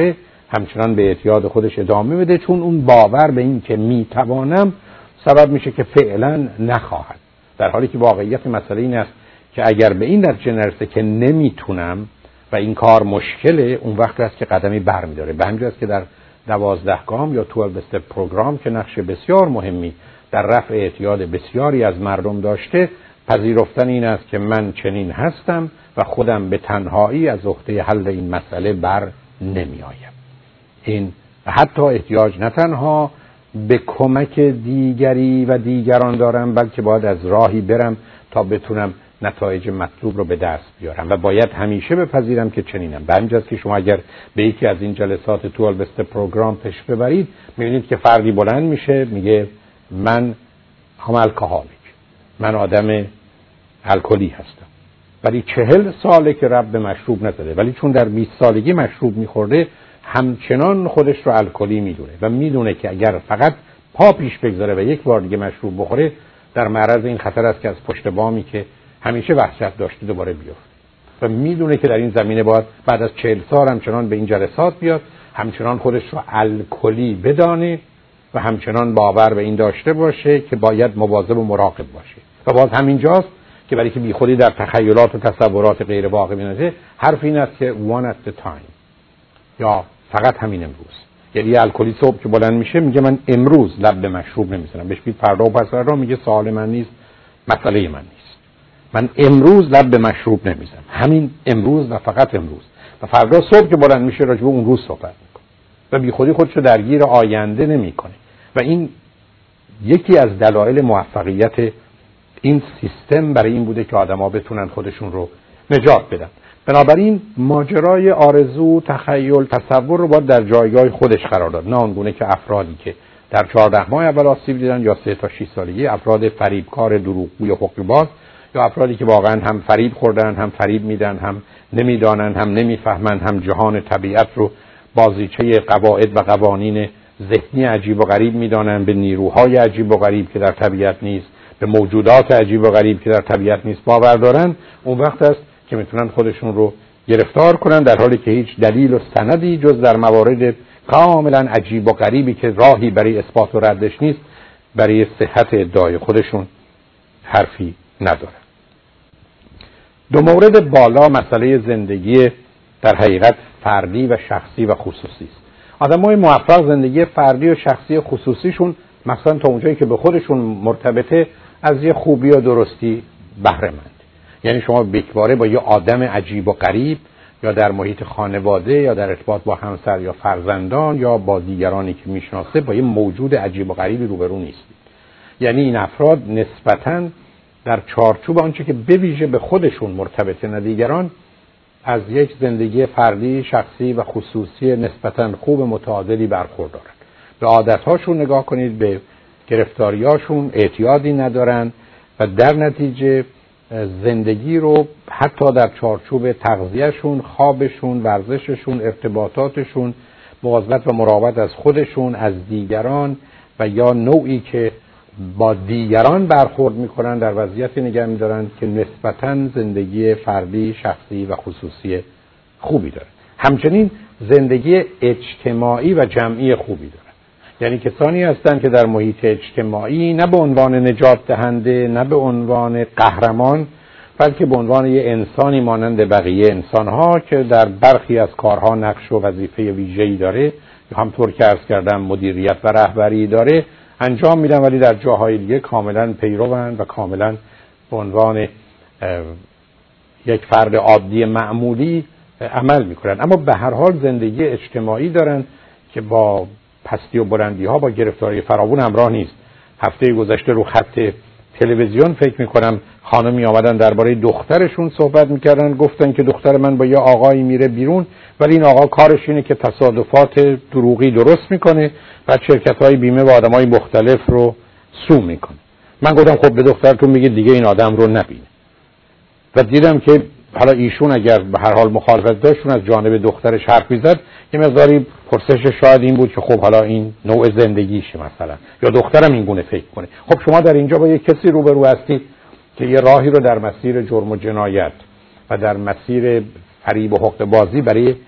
همچنان به اعتیاد خودش ادامه بده، چون اون باور به این که میتوانم سبب میشه که فعلا نخواهد، در حالی که واقعیت مسئله این است که اگر به این نتیجه نرسه که نمیتونم و این کار مشکله، اون وقت است که قدمی برمیداره. به همین جاست که در دوازده گام یا دوازده استپ پروگرام که نقش بسیار مهمی در رفع اعتیاد بسیاری از مردم داشته، پذیرفتن این است که من چنین هستم و خودم به تنهایی از عهده حل این مسئله بر نمی آیم. این حتی احتیاج نه تنها به کمک دیگری و دیگران دارم، بلکه باید از راهی برم تا بتونم نتایج مطلوب رو به دست بیارم و باید همیشه بپذیرم که چنینم. به همین جاست که شما اگر به یکی از این جلسات دوازده استپ پروگرام تشریف ببرید، می‌بینید که فردی بلند میشه میگه من هم الکلیک، من آدم الکلی هستم، ولی چهل ساله که رب به مشروب نزده، ولی چون در بیست سالگی مشروب میخورده همچنان خودش رو الکلی میدونه و میدونه که اگر فقط پا پیش بگذاره و یک بار دیگه مشروب بخوره، در معرض این خطر است که از پشت بامی که همیشه وحشت داشته دوباره بیفته و میدونه که در این زمینه باید بعد از چهل سال همچنان به این جلسات بیاد، همچنان خودش رو الکلی بدانه و همچنان باور به این داشته باشه که باید مواظب و مراقب باشه. و باز همینجاست که برای که بیخودی در تخیلات و تصورات غیر واقعی میاد، حرف این است که one at the time، یا فقط همین امروز. یعنی الکلی صبح که بلند میشه میگه من امروز لب به مشروب نمیزنم، بهش بید فردا و پس فردا میگه سوال من نیست، مسئله من نیست، من امروز لب به مشروب نمیزنم، همین امروز و فقط امروز. و فردا صبح که بلند میشه راجع به اون روز صحبت میکنه و بیخودی خودشو درگیر آینده نمیکنه. و این یکی از دلایل موفقیت این سیستم برای این بوده که آدما بتونن خودشون رو نجات بدن. بنابراین ماجرای آرزو، تخیل، تصور رو باید در جایگاه خودش قرار داد، نه آنگونه که افرادی که در چهارده ماه اول آسیب دیدن یا سه تا شش سالگی، افراد فریبکار، دروغگو یا حقه‌باز، یا افرادی که واقعا هم فریب خوردن، هم فریب میدن، هم نمیدانن، هم نمیفهمن، هم جهان طبیعت رو بازیچه قواعد و قوانین ذهنی عجیب و غریب میدانن، به نیروهای عجیب و غریب که در طبیعت نیست، به موجودات عجیب و غریب که در طبیعت نیست باور دارن. اون وقت است که میتونن خودشون رو گرفتار کنن، در حالی که هیچ دلیل و سندی جز در موارد کاملا عجیب و غریبی که راهی برای اثبات و ردش نیست برای صحت ادعای خودشون حرفی ندارن. دو مورد بالا مسئله زندگی در حقیقت فردی و شخصی و خصوصی است. آدمای موفق زندگی فردی و شخصی خصوصیشون مثلا تا اونجایی که به خودشون مرتبطه از یه خوبی و درستی بهره مند. یعنی شما بکباره با یه آدم عجیب و غریب یا در محیط خانواده یا در ارتباط با همسر یا فرزندان یا با دیگرانی که میشناسه با یه موجود عجیب و غریبی روبرو نیستید. یعنی این افراد نسبتاً در چارچوب آنچه که به ویژه به خودشون مرتبطه نه دیگران، از یک زندگی فردی، شخصی و خصوصی نسبتاً خوب متعادلی برخوردارن. به عادت‌هاشون نگاه کنید، به گرفتاریاشون اعتیادی ندارن و در نتیجه زندگی رو حتی در چارچوب تغذیه‌شون، خوابشون، ورزششون، ارتباطاتشون، مواظبت و مراقبت از خودشون، از دیگران و یا نوعی که با دیگران برخورد میکنن در وضعیتی نگه میدارن که نسبتاً زندگی فردی، شخصی و خصوصی خوبی داره. همچنین زندگی اجتماعی و جمعی خوبی داره. یعنی کسانی هستند که در محیط اجتماعی نه به عنوان نجات دهنده، نه به عنوان قهرمان، بلکه به عنوان یه انسانی مانند بقیه انسانها که در برخی از کارها نقش و وظیفه ویژه‌ای داره یا همطور که عرض کردم مدیریت و رهبری داره انجام میدن، ولی در جاهای دیگه کاملا پیروان و کاملا به عنوان یک فرد عادی معمولی عمل میکنن. اما به هر حال زندگی اجتماعی دارن که با پستی و بلندی ها، با گرفتاری فراوون همراه نیست. هفته گذشته رو خط تلویزیون فکر میکنم خانمی آمدن درباره دخترشون صحبت میکردن، گفتن که دختر من با یه آقایی میره بیرون، ولی این آقا کارش اینه که تصادفات دروغی درست میکنه و شرکت‌های بیمه و آدمای مختلف رو سو میکنه. من گفتم خب به دخترتون میگید دیگه این آدم رو نبینه. و دیدم که حالا ایشون اگر به هر حال مخالفت داشتون از جانب دخترش حرف میزد، یه مقداری پرسش شاید این بود که خب حالا این نوع زندگیشه مثلا، یا دخترم این گونه فکر کنه. خب شما در اینجا با یک کسی روبرو هستید که یه راهی رو در مسیر جرم و جنایت و در مسیر فریب و حقه بازی برای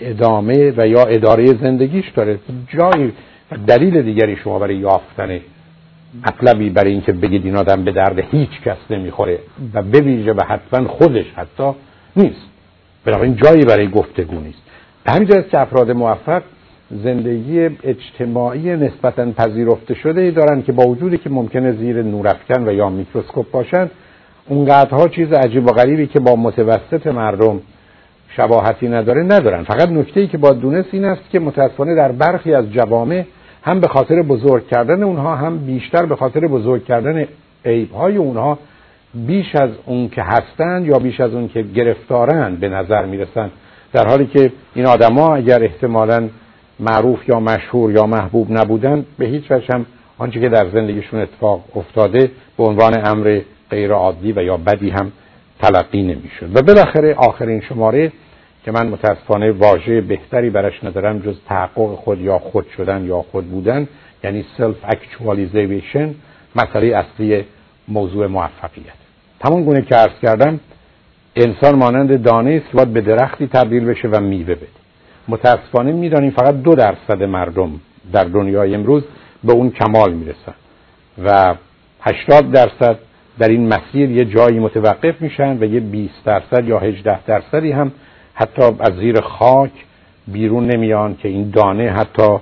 ادامه و یا اداره زندگیش داره. جایی و دلیل دیگری شما برای یافتن مطلبی برای اینکه بگید این آدم به درد هیچ کس نمیخوره و به ویژه و حتما خودش حتی نیست. بنابراین جایی برای گفتگو نیست. به همین جهت که افراد موفق زندگی اجتماعی نسبتاً پذیرفته شده دارن که با وجودی که ممکنه زیر نورافکن و یا میکروسکوپ باشن، اونقدرها چیز عجیب و غریبی که با متوسط مردم شباهتی نداره ندارن. فقط نکته‌ای که باید دونست این است که متأسفانه در برخی از جوامع هم به خاطر بزرگ کردن اونها، هم بیشتر به خاطر بزرگ کردن عیب‌های اونها، بیش از اون که هستند یا بیش از اون که گرفتارن به نظر میرسن، در حالی که این آدما اگر احتمالاً معروف یا مشهور یا محبوب نبودن، به هیچ وجه هم آنچه که در زندگیشون اتفاق افتاده به عنوان امر غیر عادی و یا بدی هم تلقی نمیشد. و بالاخره آخرین شماره که من متاسفانه واژه بهتری براش ندارم جز تحقق خود یا خود شدن یا خود بودن، یعنی سلف اکچوالیزیشن، مسئله اصلی موضوع موفقیت. همون گونه که عرض کردم، انسان مانند دانه است که باید به درختی تبدیل بشه و میوه بده. متاسفانه میدانیم فقط دو درصد مردم در دنیای امروز به اون کمال میرسن و هشتاد درصد در این مسیر یه جایی متوقف میشن و یه بیست درصد یا هجده درصدی هم حتی از زیر خاک بیرون نمیان که این دانه حتی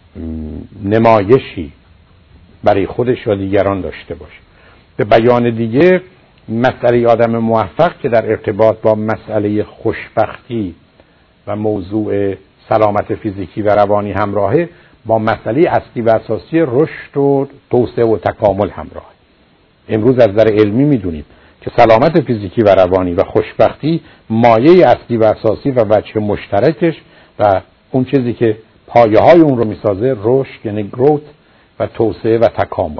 نمایشی برای خودش و دیگران داشته باشه. به بیان دیگه، مسئله آدم موفق که در ارتباط با مسئله خوشبختی و موضوع سلامت فیزیکی و روانی همراهه، با مسئله اصلی و اساسی رشد و توسعه و تکامل همراهه. امروز از نظر علمی میدونیم که سلامت فیزیکی و روانی و خوشبختی مایه اصلی و اساسی و وجه مشترکش و اون چیزی که پایه های اون رو میسازه رشد، یعنی گروت و توسعه و تکامل.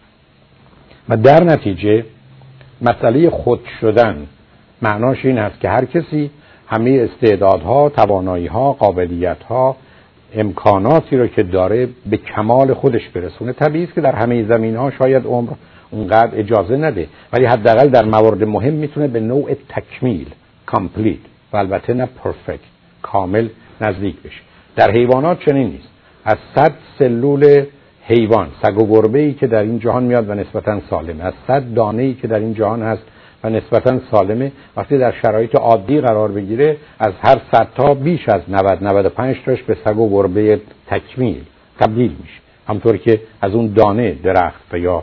و در نتیجه مسئله خود شدن معناش این هست که هر کسی همه استعدادها، توانایی‌ها، قابلیت‌ها، امکاناتی رو که داره به کمال خودش برسونه. طبیعی است که در همه زمینه‌ها شاید عمر اونقدر اجازه نده، ولی حداقل در موارد مهم میتونه به نوع تکمیل، کامپلیت، و البته نه پرفکت، کامل نزدیک بشه. در حیوانات چنین نیست. از صد سلول حیوان، سگ و گربه‌ای که در این جهان میاد و نسبتاً سالمه، از صد دانه‌ای که در این جهان هست و نسبتاً سالمه، وقتی در شرایط عادی قرار بگیره، از هر صد تا بیش از نود نود و پنج تاش به سگ و گربه تکمیل تبدیل میشه. همطور که از اون دانه درخت و یا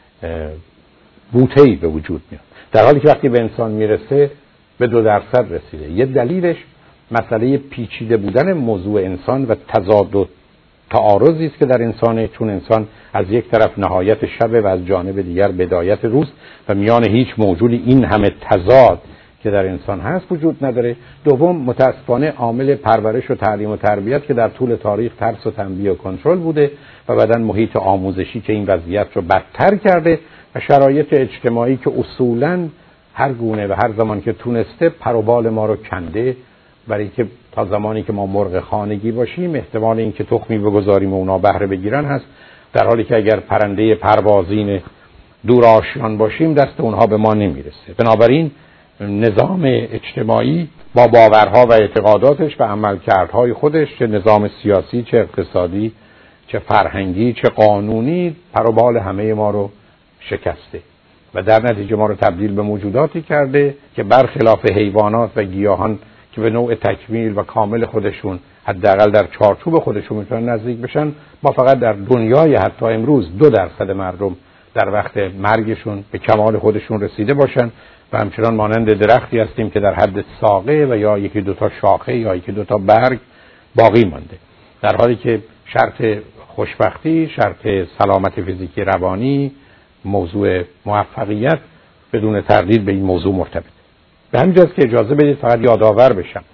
بوته‌ای به وجود میاد. در حالی که وقتی به انسان میرسه به دو درصد رسیده. یه دلیلش مسئله پیچیده بودن موضوع انسان و تضاد و تعارضی است که در انسانه، چون انسان از یک طرف نهایت شب و از جانب دیگر بدایت روز و میان هیچ موجودی این همه تضاد که در انسان هست وجود نداره. دوم، متاسفانه عامل پرورش و تعلیم و تربیت که در طول تاریخ ترس و تنبیه و کنترل بوده و بعداً محیط آموزشی که این وضعیت رو بدتر کرده و شرایط اجتماعی که اصولاً هر گونه و هر زمان که تونسته پر و بال ما رو کنده، برای که تا زمانی که ما مرغ خانگی باشیم احتمال این که تخمی بگذاریم و اونا بهره بگیرن هست، در حالی که اگر پرنده پروازین دور آشیان باشیم دست اونها به ما نمیرسه. بنابراین نظام اجتماعی با باورها و اعتقاداتش و عملکردهای خودش، چه نظام سیاسی، چه اقتصادی، چه فرهنگی، چه قانونی، پر و بال همه ما رو شکسته و در نتیجه ما رو تبدیل به موجوداتی کرده که برخلاف حیوانات و گیاهان که به نوع تکمیل و کامل خودشون حداقل در چارچوب خودشون میتونن نزدیک بشن، ما فقط در دنیای حتی امروز دو درصد مردم در وقت مرگشون به کمال خودشون رسیده باشن و همچنان مانند درختی هستیم که در حد ساقه و یا یکی دوتا شاخه یا یکی دوتا برگ باقی مانده. در حالی که شرط خوشبختی، شرط سلامت فیزیکی روانی، موضوع موفقیت بدون تردید به این موضوع مرتبط. به همین جاست که اجازه بدید فقط یادآور بشم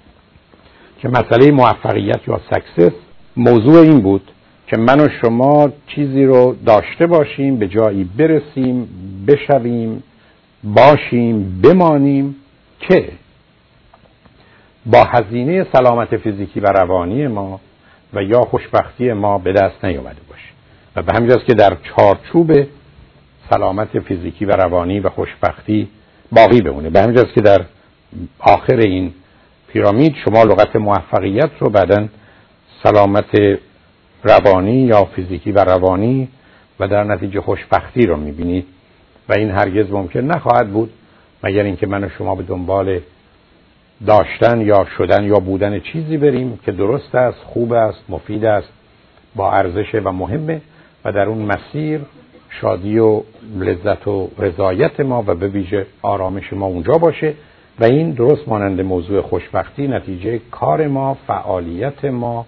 که مسئله موفقیت یا سکسس موضوع این بود که من و شما چیزی رو داشته باشیم، به جایی برسیم، بشویم، باشیم، بمانیم که با هزینه سلامت فیزیکی و روانی ما و یا خوشبختی ما به دست نیامده باشه و به همین جاست که در چارچوب سلامت فیزیکی و روانی و خوشبختی باقی بمونه. به همین جاست که در آخر این پیرامید شما لغت موفقیت رو بعداً سلامت روانی یا فیزیکی و روانی و در نتیجه خوشبختی رو میبینید و این هرگز ممکن نخواهد بود مگر اینکه من و شما به دنبال داشتن یا شدن یا بودن چیزی بریم که درست است، خوب است، مفید است، با ارزش و مهمه و در اون مسیر شادی و لذت و رضایت ما و به ویژه آرامش ما اونجا باشه و این درست مانند موضوع خوشبختی نتیجه کار ما، فعالیت ما،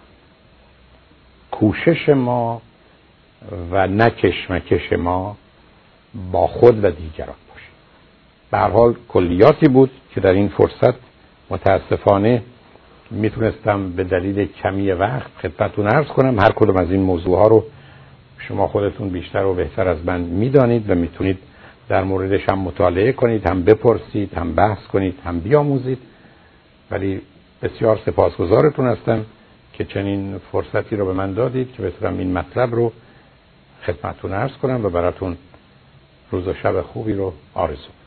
کوشش ما و نه کشمکش ما با خود و دیگران باشه. به هر حال کلیاتی بود که در این فرصت متاسفانه میتونستم به دلیل کمی وقت خدمتتون عرض کنم. هر کدوم از این موضوع ها رو شما خودتون بیشتر و بهتر از من میدانید و میتونید در موردش هم مطالعه کنید، هم بپرسید، هم بحث کنید، هم بیاموزید. ولی بسیار سپاسگزارتون هستم که چنین فرصتی رو به من دادید که بتونم این مطلب رو خدمتتون عرض کنم و براتون روز و شب خوبی رو آرزو.